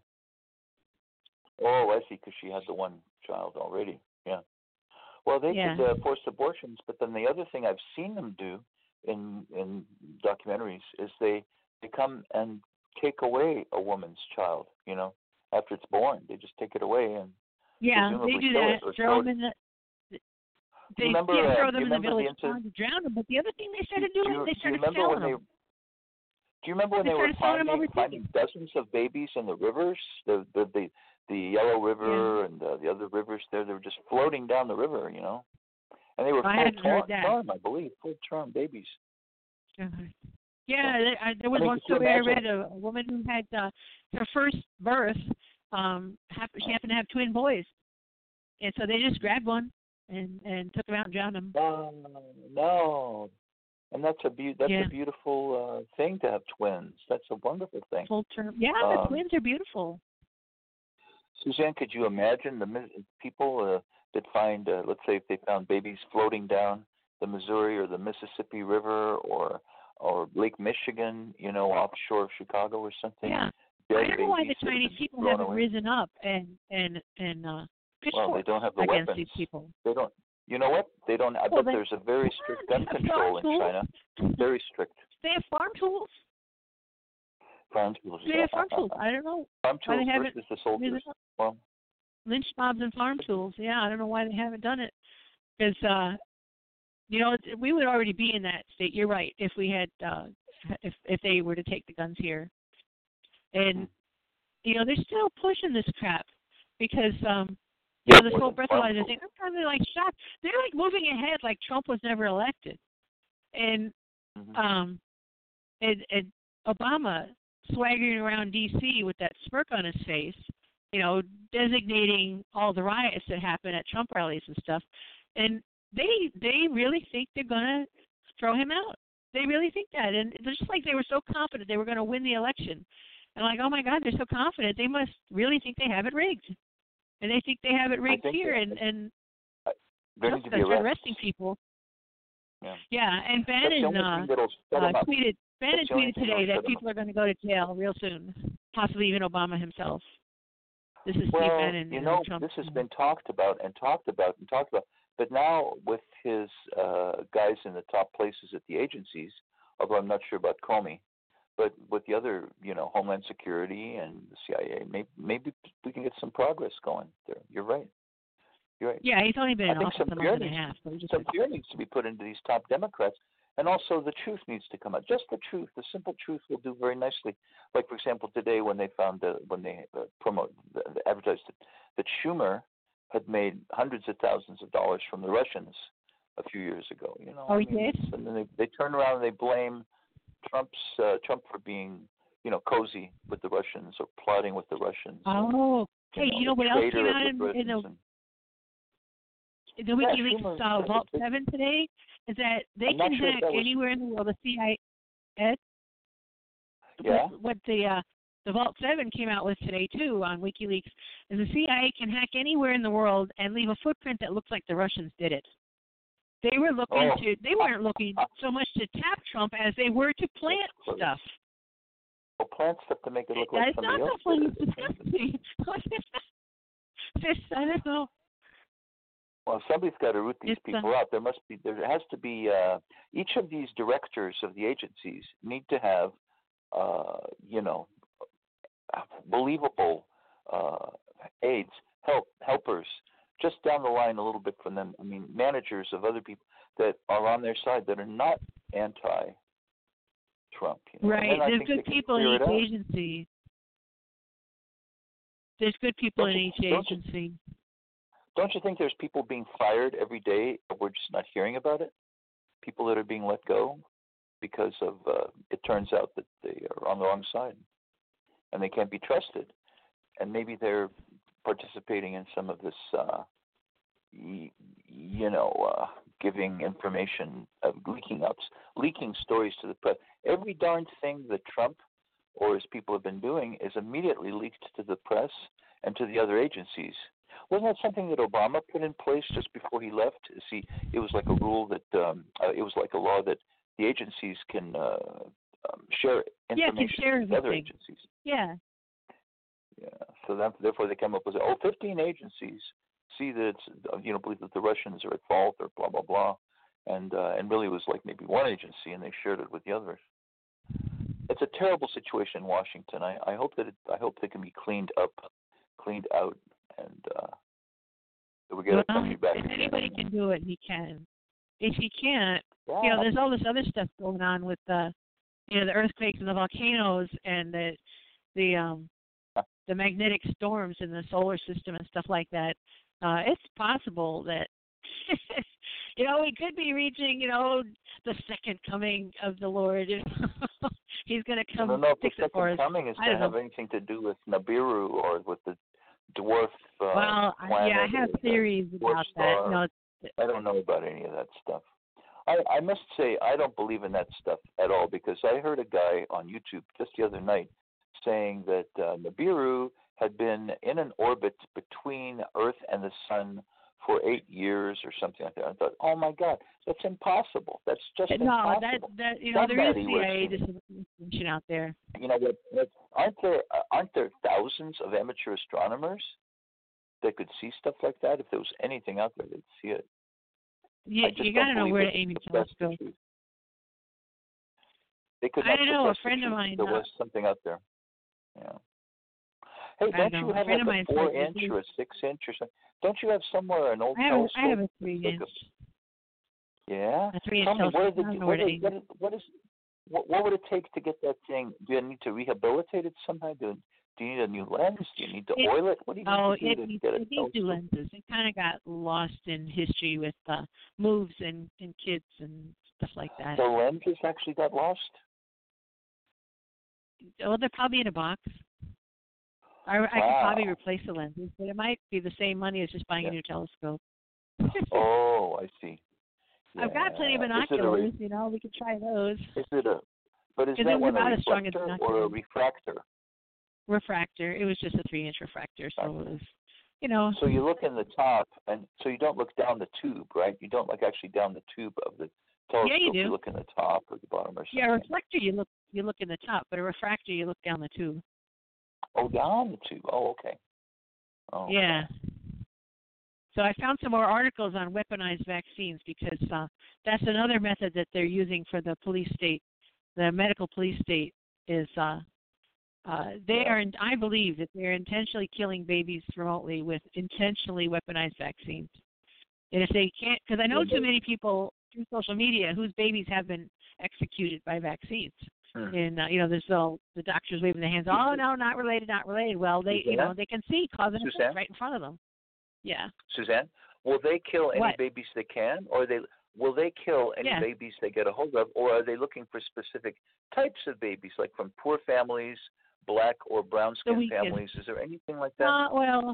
oh I see. Because she had the one child already. Yeah. Well, they yeah. could uh, force abortions, but then the other thing I've seen them do in in documentaries is they they come and take away a woman's child. You know, after it's born, they just take it away and yeah, they do that. Throw them in the. They remember, yeah, throw uh, them in the village the pond to drown them. But the other thing they started doing, do you, they started do you selling when them. They, do you remember when they, they, were finding, them finding dozens of babies in the rivers, the the the, the Yellow River yeah. and uh, the other rivers there? They were just floating down the river, you know, and they were I full hadn't heard that. term, I believe, full term babies. Uh-huh. Yeah, there, I, there was I mean, one story I read, a, a woman who had uh, her first birth. Um, happened, she happened to have twin boys, and so they just grabbed one and and took them out and drowned them. Oh no, and that's a be- that's yeah. a beautiful uh, thing to have twins. That's a wonderful thing. Full term, yeah, um, the twins are beautiful. Suzanne, could you imagine the people uh, that find, uh, let's say, if they found babies floating down the Missouri or the Mississippi River or or Lake Michigan, you know, offshore of Chicago or something? Yeah. I don't know why the Chinese people haven't away. risen up and and and uh, pitchforks well, they don't have the against weapons. these people. They don't. You know what? They don't. I Well, bet they- there's a very strict gun Farm control in tools. China. Very strict. They have farm tools. Farm tools. They have farm tools. I don't know Farm why tools they haven't. versus the soldiers. Well, lynch mobs and farm tools. Yeah, I don't know why they haven't done it. Because, uh, you know, it's, we would already be in that state. You're right. If we had, uh, if if they were to take the guns here, and you know, they're still pushing this crap because, um, you yeah, know, this whole breathalyzer tools. thing. I'm kind of like shocked. They're like moving ahead like Trump was never elected, and Mm-hmm. um, and, and Obama swaggering around D C with that smirk on his face, you know, designating all the riots that happen at Trump rallies and stuff, and they they really think they're gonna throw him out. They really think that, and it's just like they were so confident they were going to win the election, and like, oh my God, they're so confident. They must really think they have it rigged, and they think they have it rigged here, and and they need to be arrested. arresting people. Yeah. Yeah, and That's the Bannon only uh, thing that'll set uh, them up. tweeted Bannon That's the only tweeted thing today that'll that set them people are going to go to jail real soon, possibly even Obama himself. This is Steve Well, Bannon. you uh, know, Trump. this has been talked about and talked about and talked about. But now with his uh, guys in the top places at the agencies, although I'm not sure about Comey, but with the other, you know, Homeland Security and the C I A, maybe, maybe we can get some progress going there. You're right. You're right. Yeah, he's only been I in think office some a fear month and a needs- half. So he just Some fear needs to be put into these top Democrats. And also the truth needs to come out. Just the truth, the simple truth will do very nicely. Like, for example, today when they found, uh, when they uh, promote, the, the advertised that, that Schumer had made hundreds of thousands of dollars from the Russians a few years ago. You know, Oh, I he mean, did? And then they, they turn around and they blame Trump's uh, Trump for being, you know, cozy with the Russians or plotting with the Russians. Oh, and, hey, know, you know the what else traitor came of out the in, Britons in the and- the WikiLeaks Schumer, uh, that Vault was- Seven today is that they I'm not can sure if hack that was- anywhere in the world. The C I A, Ed, Yeah. what, what the uh, the Vault Seven came out with today too on WikiLeaks is the C I A can hack anywhere in the world and leave a footprint that looks like the Russians did it. They were looking Oh. to they weren't looking so much to tap Trump as they were to plant That's stuff. Well, plant stuff to make it look like That's somebody not else the did funny it. disgusting. Just, I don't know. Well, somebody's got to root these It's, people uh, out. There must be, there has to be. Uh, each of these directors of the agencies need to have, uh, you know, believable uh, aides, help, helpers, just down the line a little bit from them. I mean, managers of other people that are on their side that are not anti-Trump. You know? Right. And then I There's think good they can people in clear it each out. agency. There's good people Don't in you- each don't you- agency. Don't you think there's people being fired every day and we're just not hearing about it? People that are being let go because of uh, it turns out that they are on the wrong side and they can't be trusted, and maybe they're participating in some of this, uh, y- you know, uh, giving information, uh, leaking ups, leaking stories to the press. Every darn thing that Trump or his people have been doing is immediately leaked to the press and to the other agencies. Wasn't that something that Obama put in place just before he left? See, it was like a rule that um, uh, it was like a law that the agencies can uh, um, share Yeah, information can share with other everything. agencies. Yeah. Yeah. So that, therefore, they come up with oh, fifteen agencies see that it's uh, you know believe that the Russians are at fault or blah blah blah, and uh, and really it was like maybe one agency and they shared it with the others. It's a terrible situation in Washington. I, I hope that it, I hope it can be cleaned up, cleaned out, and uh, that we get Well, our country back if again. anybody can do it, he can. If he can't, Yeah. you know, there's all this other stuff going on with the, you know, the earthquakes and the volcanoes and the, the um, the magnetic storms in the solar system and stuff like that. Uh, it's possible that, you know, we could be reaching, you know, the second coming of the Lord. You know? He's going to I come don't know if the fix it for second us. coming is I going don't to have know. anything to do with Nibiru or with the dwarf uh, Well, I- planet. yeah, I have or the theories dwarf about that. star. No, it's, I don't know about any of that stuff. I, I must say I don't believe in that stuff at all because I heard a guy on YouTube just the other night saying that uh, Nibiru had been in an orbit between Earth and the Sun for eight years or something like that. I thought, oh my God, that's impossible. That's just no, impossible. that that you know there is Somebody C was- I A disinformation out there. You know what? what- Aren't there uh, aren't there thousands of amateur astronomers that could see stuff like that? If there was anything out there, they'd see it. You, you got to know where to aim your telescope. They could I not don't know. A protest friend the of truth. mine. There uh, was something out there. Yeah. Hey, I don't know. you A have friend of like mine a four said inch that or a six inch or something? Don't you have somewhere an old I have, a, telescope? I have a three Like inch. a- yeah. A three inch Tell me, what, telescope. is I it, don't know what, where to is, aim what, it. is, what is what, what would it take to get that thing? Do you need to rehabilitate it somehow? Do, do you need a new lens? Do you need to It, oil it? What do you need oh, to do it to needs, get it it? needs new lenses. It kind of got lost in history with uh, moves and, and kids and stuff like that. The lenses actually got lost? Well, they're probably in a box. I, I could Wow. probably replace the lenses, but it might be the same money as just buying Yeah. a new telescope. Oh, I see. I've got plenty of Yeah. Is it a binoculars. re- You know, we could try those. Is it a? But is It that was one a about as strong as reflector or a binoculars. refractor? Refractor. It was just a three inch refractor, so it was, you know. So you look in the top, and so you don't look down the tube, right? You don't look actually down the tube of the telescope. Yeah, you do. look in the top or the bottom or something. Yeah, a reflector you look you look in the top, but a refractor you look down the tube. Oh, down the tube. Oh, okay. Oh. Yeah. So I found some more articles on weaponized vaccines because uh, that's another method that they're using for the police state, the medical police state is uh, uh, they are, I believe that they're intentionally killing babies remotely with intentionally weaponized vaccines. And if they can't, because I know too many people through social media whose babies have been executed by vaccines. Hmm. And uh, you know, there's all the doctors waving their hands. Oh no, not related, not related. Well, they, you know, they can see cause and effect right in front of them. Yeah. Suzanne, will they kill any What? babies they can, or they will they kill any Yeah. babies they get a hold of, or are they looking for specific types of babies, like from poor families, black or brown The skin weakest. families? Is there anything like that? Uh, well,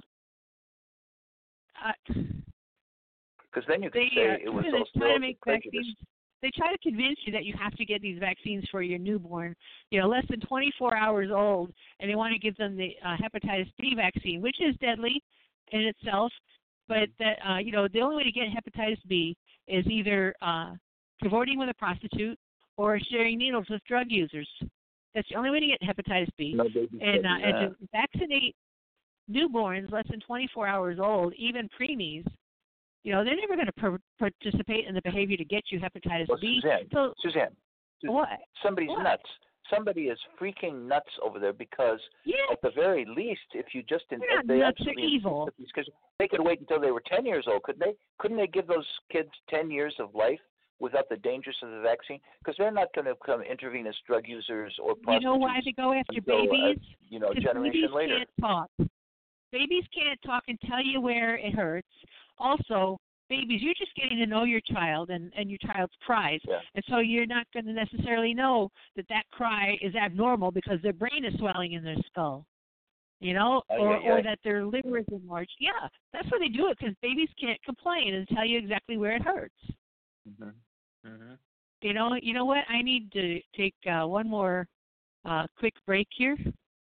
uh, Because then you could they say uh, it was they also try to make prejudice. vaccines. They try to convince you that you have to get these vaccines for your newborn, you know, less than twenty-four hours old, and they want to give them the uh, hepatitis B vaccine, which is deadly in itself. But that uh, you know, the only way to get hepatitis B is either uh, cavorting with a prostitute or sharing needles with drug users. That's the only way to get hepatitis B. No babies and get uh, and that. to vaccinate newborns less than twenty-four hours old, even preemies, you know, they're never going to per- participate in the behavior to get you hepatitis Well, B. Suzanne, So Suzanne, Suzanne, what? somebody's What? nuts. Somebody is freaking nuts over there because, Yeah. at the very least, if you just in, They're not they nuts, they're absolutely evil. because they could wait until they were ten years old, couldn't they? Couldn't they give those kids ten years of life without the dangers of the vaccine? Because they're not going to become intravenous drug users or You prostitutes. know why they go after until, uh, babies? you know, a 'Cause generation babies later. can't talk. Babies can't talk and tell you where it hurts. Also, babies, you're just getting to know your child and, and your child's cries. Yeah. And so you're not going to necessarily know that that cry is abnormal because their brain is swelling in their skull, you know, Aye, or, aye, or aye. that their liver is enlarged. Yeah, that's why they do it, because babies can't complain and tell you exactly where it hurts. Mm-hmm. Mm-hmm. You know, you know what? I need to take uh, one more uh, quick break here,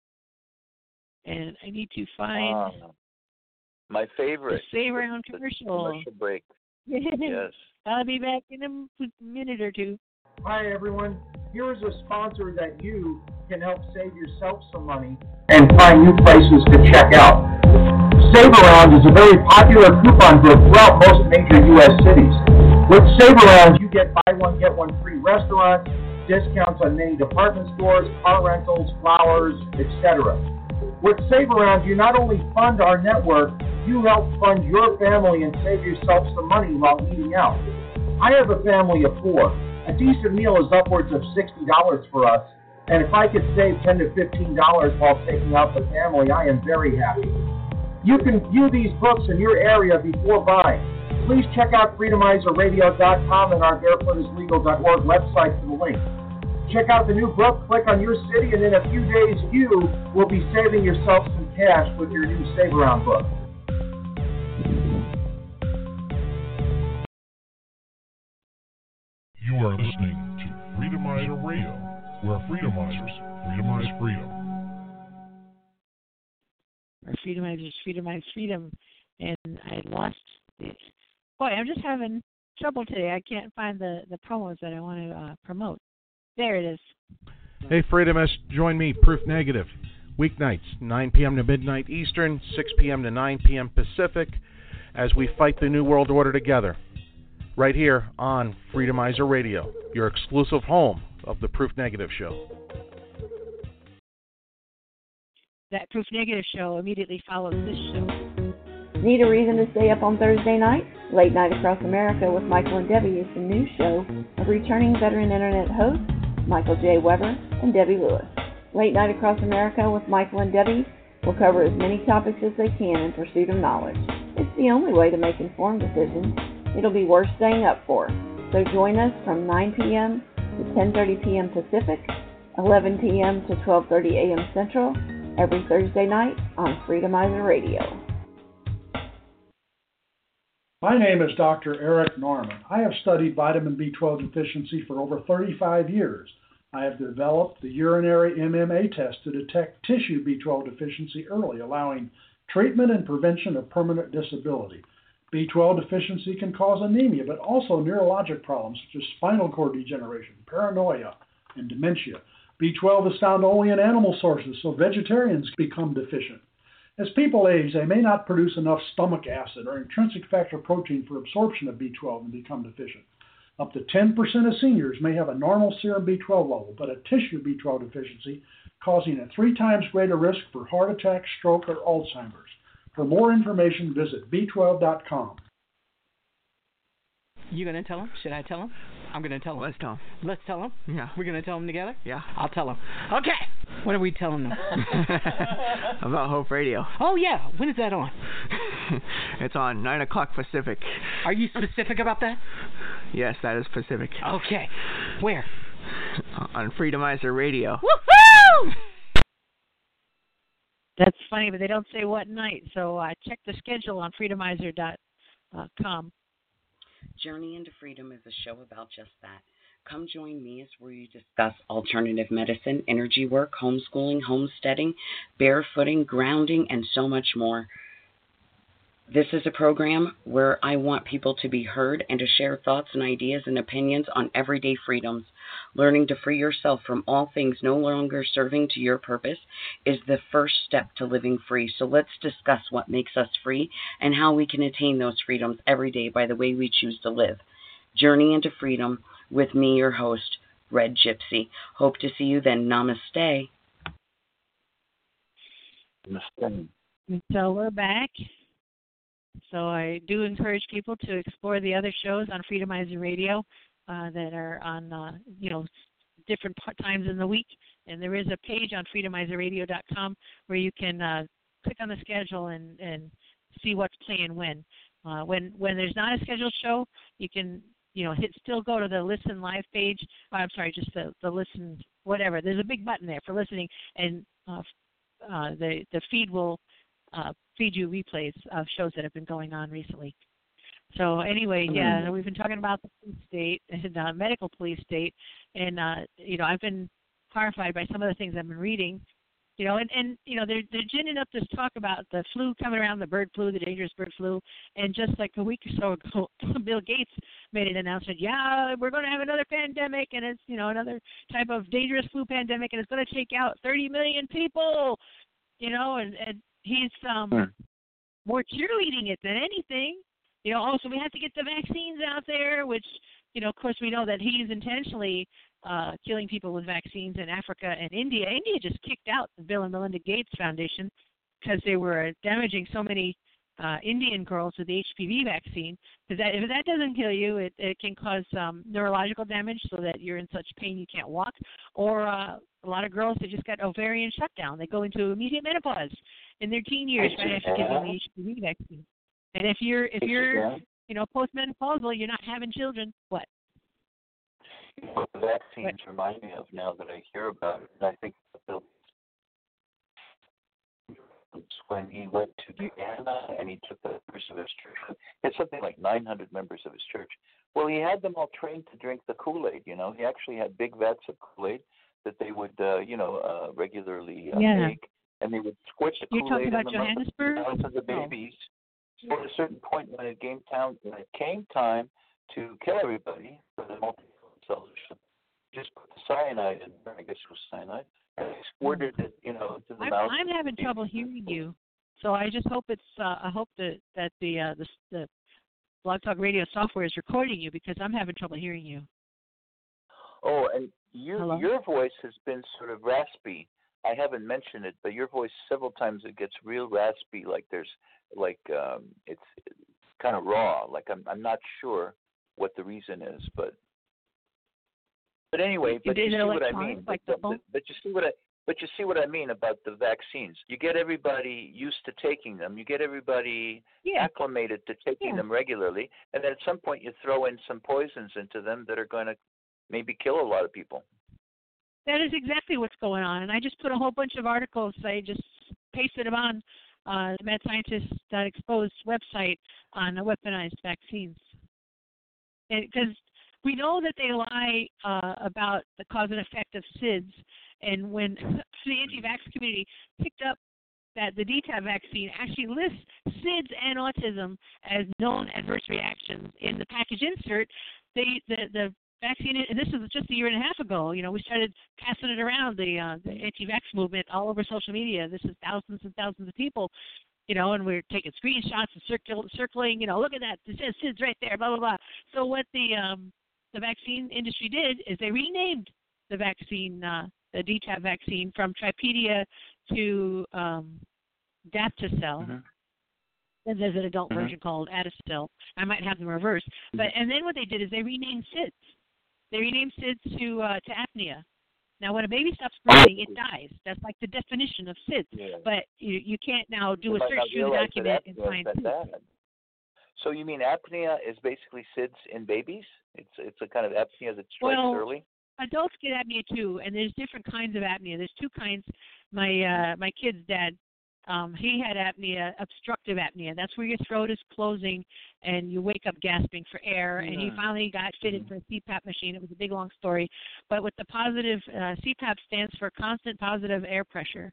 and I need to find Wow. My favorite. the Save Around the commercial. commercial break. Yes. I'll be back in a m- minute or two. Hi everyone, here is a sponsor that you can help save yourself some money and find new places to check out. Save Around is a very popular coupon book throughout most major U S cities. With Save Around, you get buy one, get one free restaurants, discounts on many department stores, car rentals, flowers, et cetera. With Save Around, you not only fund our network, you help fund your family and save yourself some money while eating out. I have a family of four. A decent meal is upwards of sixty dollars for us, and if I could save ten to fifteen dollars while taking out the family, I am very happy. You can view these books in your area before buying. Please check out freedomizer radio dot com and our barefoot is legal dot org website for the link. Check out the new book, click on your city, and in a few days you will be saving yourself some cash with your new Save Around book. You are listening to Freedomizer Radio, where Freedomizers freedomize freedom. Or Freedomizers, Freedomize Freedom, and I lost it. Boy, I'm just having trouble today. I can't find the, the promos that I want to uh, promote. There it is. Hey, Freedomists, join me, Proof Negative. Weeknights, nine p.m. to midnight Eastern, six p.m. to nine p.m. Pacific, as we fight the New World Order together. right here on Freedomizer Radio, your exclusive home of the Proof Negative Show. That Proof Negative Show immediately follows this show. Need a reason to stay up on Thursday night? Late Night Across America with Michael and Debbie is the new show of returning veteran internet hosts Michael J. Weber and Debbie Lewis. Late Night Across America with Michael and Debbie will cover as many topics as they can in pursuit of knowledge. It's the only way to make informed decisions. It'll be worth staying up for. So join us from nine p.m. to ten thirty p.m. Pacific, eleven p.m. to twelve thirty a.m. Central, every Thursday night on Freedomizer Radio. My name is Doctor Eric Norman. I have studied vitamin B twelve deficiency for over thirty-five years. I have developed the urinary M M A test to detect tissue B twelve deficiency early, allowing treatment and prevention of permanent disability. B twelve deficiency can cause anemia, but also neurologic problems such as spinal cord degeneration, paranoia, and dementia. B twelve is found only in animal sources, so vegetarians become deficient. As people age, they may not produce enough stomach acid or intrinsic factor protein for absorption of B twelve and become deficient. Up to ten percent of seniors may have a normal serum B twelve level, but a tissue B twelve deficiency causing a three times greater risk for heart attack, stroke, or Alzheimer's. For more information, visit B twelve dot com. You gonna tell him? Should I tell him? I'm gonna tell him. Let's tell him. Let's tell him? Yeah. We're gonna tell him together? Yeah. I'll tell him. Okay. What are we telling them? About Hope Radio. Oh, yeah. When is that on? It's on nine o'clock Pacific. Are you specific about that? Yes, that is Pacific. Okay. Where? On Freedomizer Radio. Woohoo! That's funny, but they don't say what night. So uh, check the schedule on freedomizer dot com. Journey into Freedom is a show about just that. Come join me as we discuss alternative medicine, energy work, homeschooling, homesteading, barefooting, grounding, and so much more. This is a program where I want people to be heard and to share thoughts and ideas and opinions on everyday freedoms. Learning to free yourself from all things no longer serving to your purpose is the first step to living free. So let's discuss what makes us free and how we can attain those freedoms every day by the way we choose to live. Journey into Freedom with me, your host, Red Gypsy. Hope to see you then. Namaste. Namaste. So we're back. So I do encourage people to explore the other shows on Freedomizer Radio uh, that are on, uh, you know, different times in the week. And there is a page on freedomizer radio dot com where you can uh, click on the schedule and, and see what's playing when. Uh, when when there's not a scheduled show, you can, you know, hit still go to the Listen Live page. Oh, I'm sorry, just the, the Listen, whatever. There's a big button there for listening, and uh, uh, the, the feed will uh, feed you replays of shows that have been going on recently. So anyway, yeah, we've been talking about the police state and uh, medical police state, and uh, you know, I've been horrified by some of the things I've been reading. You know, and, and you know, they're they're ginning up this talk about the flu coming around, the bird flu, the dangerous bird flu, and just like a week or so ago, Bill Gates made an announcement. Yeah, we're going to have another pandemic, and it's you know another type of dangerous flu pandemic, and it's going to take out thirty million people. You know, and, and he's um hmm. more cheerleading it than anything. You know, also we have to get the vaccines out there, which you know, of course, we know that he's intentionally uh, killing people with vaccines in Africa and India. India just kicked out the Bill and Melinda Gates Foundation because they were damaging so many uh, Indian girls with the H P V vaccine. Because that, if that doesn't kill you, it, it can cause um, neurological damage so that you're in such pain you can't walk. Or uh, a lot of girls, they just got ovarian shutdown. They go into immediate menopause in their teen years right after getting the H P V vaccine. And if you're if you're you know postmenopausal, you're not having children. What? What the vaccines what? remind me of now that I hear about it, and I think Bill, when he went to Guyana and he took the members of his church, it's something like nine hundred members of his church. Well, he had them all trained to drink the Kool-Aid. You know, he actually had big vats of Kool-Aid that they would, uh, you know, uh, regularly uh, yeah. make, and they would squirt the You're Kool-Aid talking about in the Johannesburg? mouths of the babies. Oh. So at a certain point, when it came time, when it came time to kill everybody for the multiple cells, just put the cyanide in there. I guess it was cyanide. And they squirted it, you know, into the I'm, mouth. I'm having trouble hearing you, so I just hope it's. Uh, I hope that that the uh, the, the Blog Talk Radio software is recording you because I'm having trouble hearing you. Oh, and you, Hello? your voice has been sort of raspy. I haven't mentioned it, but your voice several times it gets real raspy, like there's like um, it's, it's kind of raw. Like I'm I'm not sure what the reason is, but but anyway, but you see what I mean. Like but, the phone? but you see what I but you see what I mean about the vaccines. You get everybody used to taking them. You get everybody yeah. acclimated to taking yeah. them regularly, and then at some point you throw in some poisons into them that are going to maybe kill a lot of people. That is exactly what's going on. And I just put a whole bunch of articles. I just pasted them on uh, the mad scientist dot exposed website on the weaponized vaccines. Because we know that they lie uh, about the cause and effect of S I D S. And when the anti-vax community picked up that the D T A B vaccine actually lists S I D S and autism as known adverse reactions in the package insert, they the, the vaccine, and this was just a year and a half ago, you know, we started passing it around, the, uh, the anti-vax movement all over social media. This is thousands and thousands of people, you know, and we're taking screenshots and circul- circling, you know, look at that, it says S I D S right there, blah, blah, blah. So what the um, the vaccine industry did is they renamed the vaccine, uh, the D T A B vaccine, from Tripedia to um, Daptocel. Mm-hmm. Then there's an adult mm-hmm. version called Adacel. I might have them reversed. But and then what they did is they renamed S I D S. They renamed S I D S to uh, to apnea. Now, when a baby stops breathing, it dies. That's like the definition of S I D S. Yeah. But you you can't now do you a search through the document and find S I D S. So you mean apnea is basically S I D S in babies? It's it's a kind of apnea that strikes well, early. Adults get apnea too, and there's different kinds of apnea. There's two kinds. My uh, my kid's dad, um, he had apnea, obstructive apnea. That's where your throat is closing and you wake up gasping for air. And he finally got fitted for a C PAP machine. It was a big, long story. But with the positive, uh, C PAP stands for constant positive air pressure.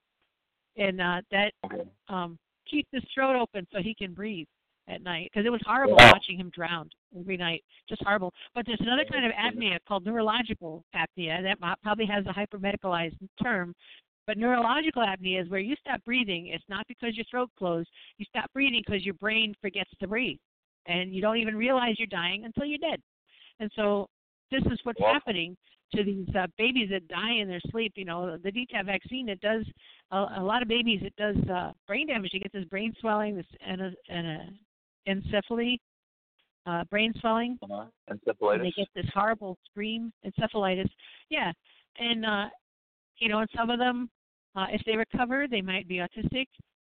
And uh, that um, keeps his throat open so he can breathe at night. Because it was horrible wow. watching him drown every night. Just horrible. But there's another kind of apnea called neurological apnea. That probably has a hypermedicalized term. But neurological apnea is where you stop breathing. It's not because your throat closed. You stop breathing because your brain forgets to breathe. And you don't even realize you're dying until you're dead. And so this is what's wow. happening to these uh, babies that die in their sleep. You know, the D T A B vaccine, it does, a, a lot of babies, it does uh, brain damage. You get this brain swelling, this and a, and a encephaly, uh, brain swelling. Uh-huh. Encephalitis. And they get this horrible scream, encephalitis. Yeah. And, uh, you know, and some of them, Uh, if they recover, they might be autistic,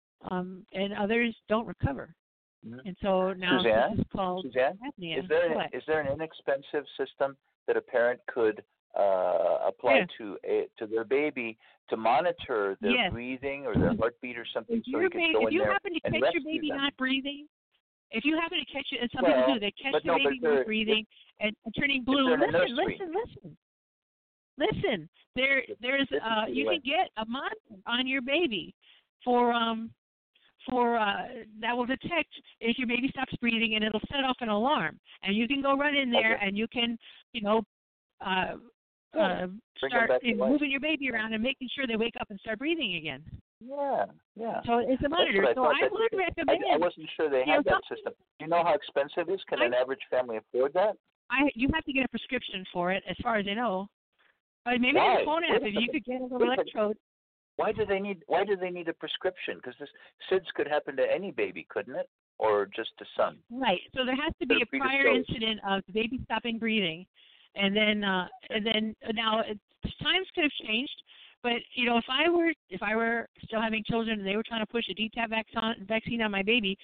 um, and others don't recover. Mm-hmm. And so now Suzanne, this is called Suzanne, apnea. Is there, an, is there an inexpensive system that a parent could uh, apply yeah. to a, to their baby to monitor their yes. breathing or their heartbeat or something if so you can baby, go if in you there happen to and catch your rescue baby them? not breathing, if you happen to catch it, and some well, people do, they catch the no, baby not breathing and, and turning blue. Listen, listen, listen. Listen, there, there's, uh, you can get a monitor on your baby for, um, for uh, that will detect if your baby stops breathing, and it'll set off an alarm. And you can go run in there, okay. and you can, you know, uh, uh, start moving your baby around and making sure they wake up and start breathing again. Yeah, yeah. So it's a monitor. I so I would recommend. I, I wasn't sure they had know, that system. Do you know how expensive it is? Can I, an average family afford that? I, you have to get a prescription for it, as far as I know. But maybe why? there's a phone app if you could get a little electrode. Why do they need Why do they need a prescription? Because this S I D S could happen to any baby, couldn't it? Or just to some? Right. So there has to be a prior incident of the baby stopping breathing, and then uh, and then now it, times could have changed. But you know, if I were if I were still having children and they were trying to push a D T A B vaccine vaccine on my baby,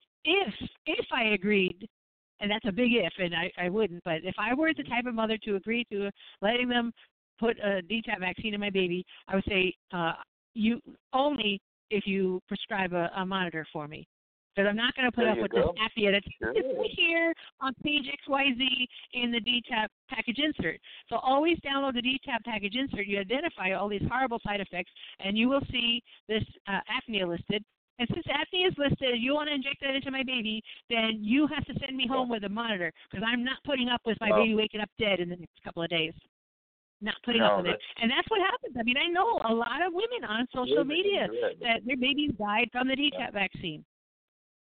if if I agreed. And that's a big if, and I, I wouldn't. But if I were the type of mother to agree to letting them put a D T A B vaccine in my baby, I would say uh, you only if you prescribe a, a monitor for me. Because I'm not going to put there up with go. this apnea that's sure. here on page X Y Z in the D T A B package insert. So always download the D T A B package insert. You identify all these horrible side effects, and you will see this uh, apnea listed. And since apnea is listed, you want to inject that into my baby, then you have to send me home with a monitor, because I'm not putting up with my oh. baby waking up dead in the next couple of days. Not putting no, up with it. And that's what happens. I mean, I know a lot of women on social media good. that their babies died from the D T A B yeah. vaccine.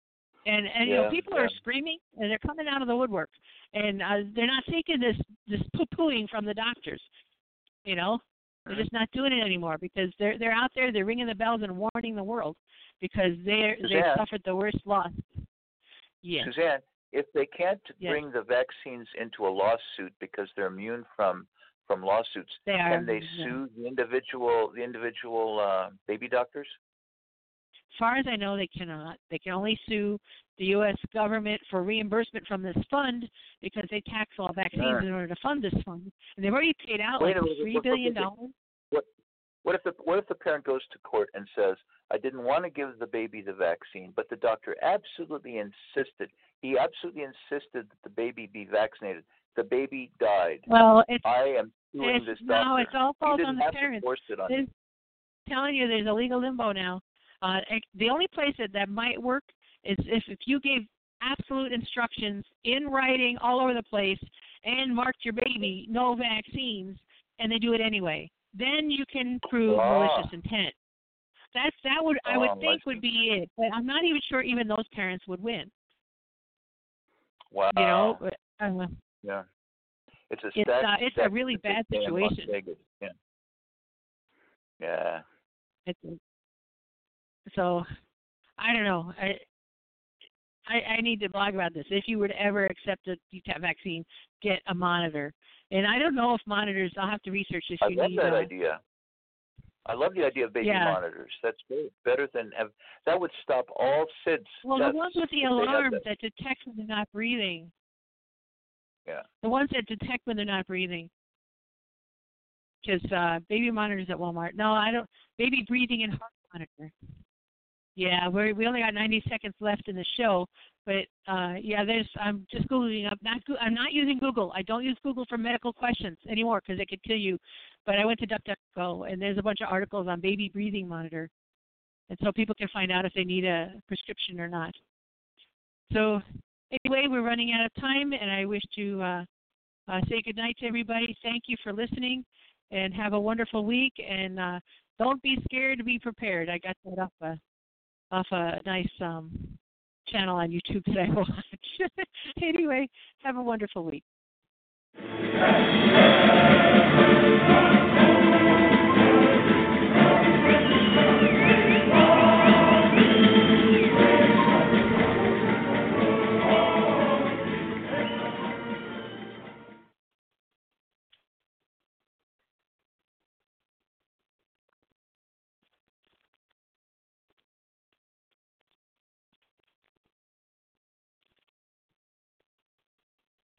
And and yeah, you know, people yeah. are screaming, and they're coming out of the woodwork, and uh, they're not taking this this poo-pooing from the doctors. You know, they're just not doing it anymore because they're they're out there, they're ringing the bells and warning the world because they they suffered the worst loss. Yes. Suzanne, if they can't yes. bring the vaccines into a lawsuit because they're immune from from lawsuits, they are, can they yeah. sue the individual the individual uh, baby doctors? As far as I know, they cannot. They can only sue the U S government for reimbursement from this fund because they tax all vaccines Sure. in order to fund this fund, and they've already paid out Wait like a minute, three look, look, billion look, dollars. What what if the what if the parent goes to court and says, I didn't want to give the baby the vaccine, but the doctor absolutely insisted. He absolutely insisted that the baby be vaccinated. The baby died. Well, it's I am suing it's, this doctor. no, it's all he falls didn't on the have parents. To force it on There's, him. telling you, there's a legal limbo now. Uh, the only place that that might work is if, if you gave absolute instructions in writing all over the place and marked your baby no vaccines, and they do it anyway. Then you can prove Ah. malicious intent. That's that would I would Oh, think I would be it, but I'm not even sure even those parents would win. Wow. You know, but, uh, Yeah. It's a it's stack, uh, it's a really bad in Las situation. Vegas. Yeah. Yeah. It's, so I don't know. I, I I need to blog about this. If you would ever accept a D T A P vaccine, get a monitor. And I don't know if monitors. I'll have to research if I you love need. that uh, idea. I love the idea of baby Yeah. monitors. That's great. Better than have, that would stop all S I D S. Well, deaths the ones with the if they had alarms that. that detect when they're not breathing. Yeah. The ones that detect when they're not breathing. Because uh, baby monitors at Walmart. No, I don't. Baby breathing and heart monitor. Yeah, we we only got ninety seconds left in the show, but uh, yeah, there's. I'm just googling up. Not I'm not using Google. I don't use Google for medical questions anymore because it could kill you. But I went to DuckDuckGo, and there's a bunch of articles on baby breathing monitor, and so people can find out if they need a prescription or not. So anyway, we're running out of time, and I wish to uh, uh, say good night to everybody. Thank you for listening, and have a wonderful week. And uh, don't be scared to be prepared. I got that off a off a nice um, channel on YouTube that I watch. Anyway, have a wonderful week.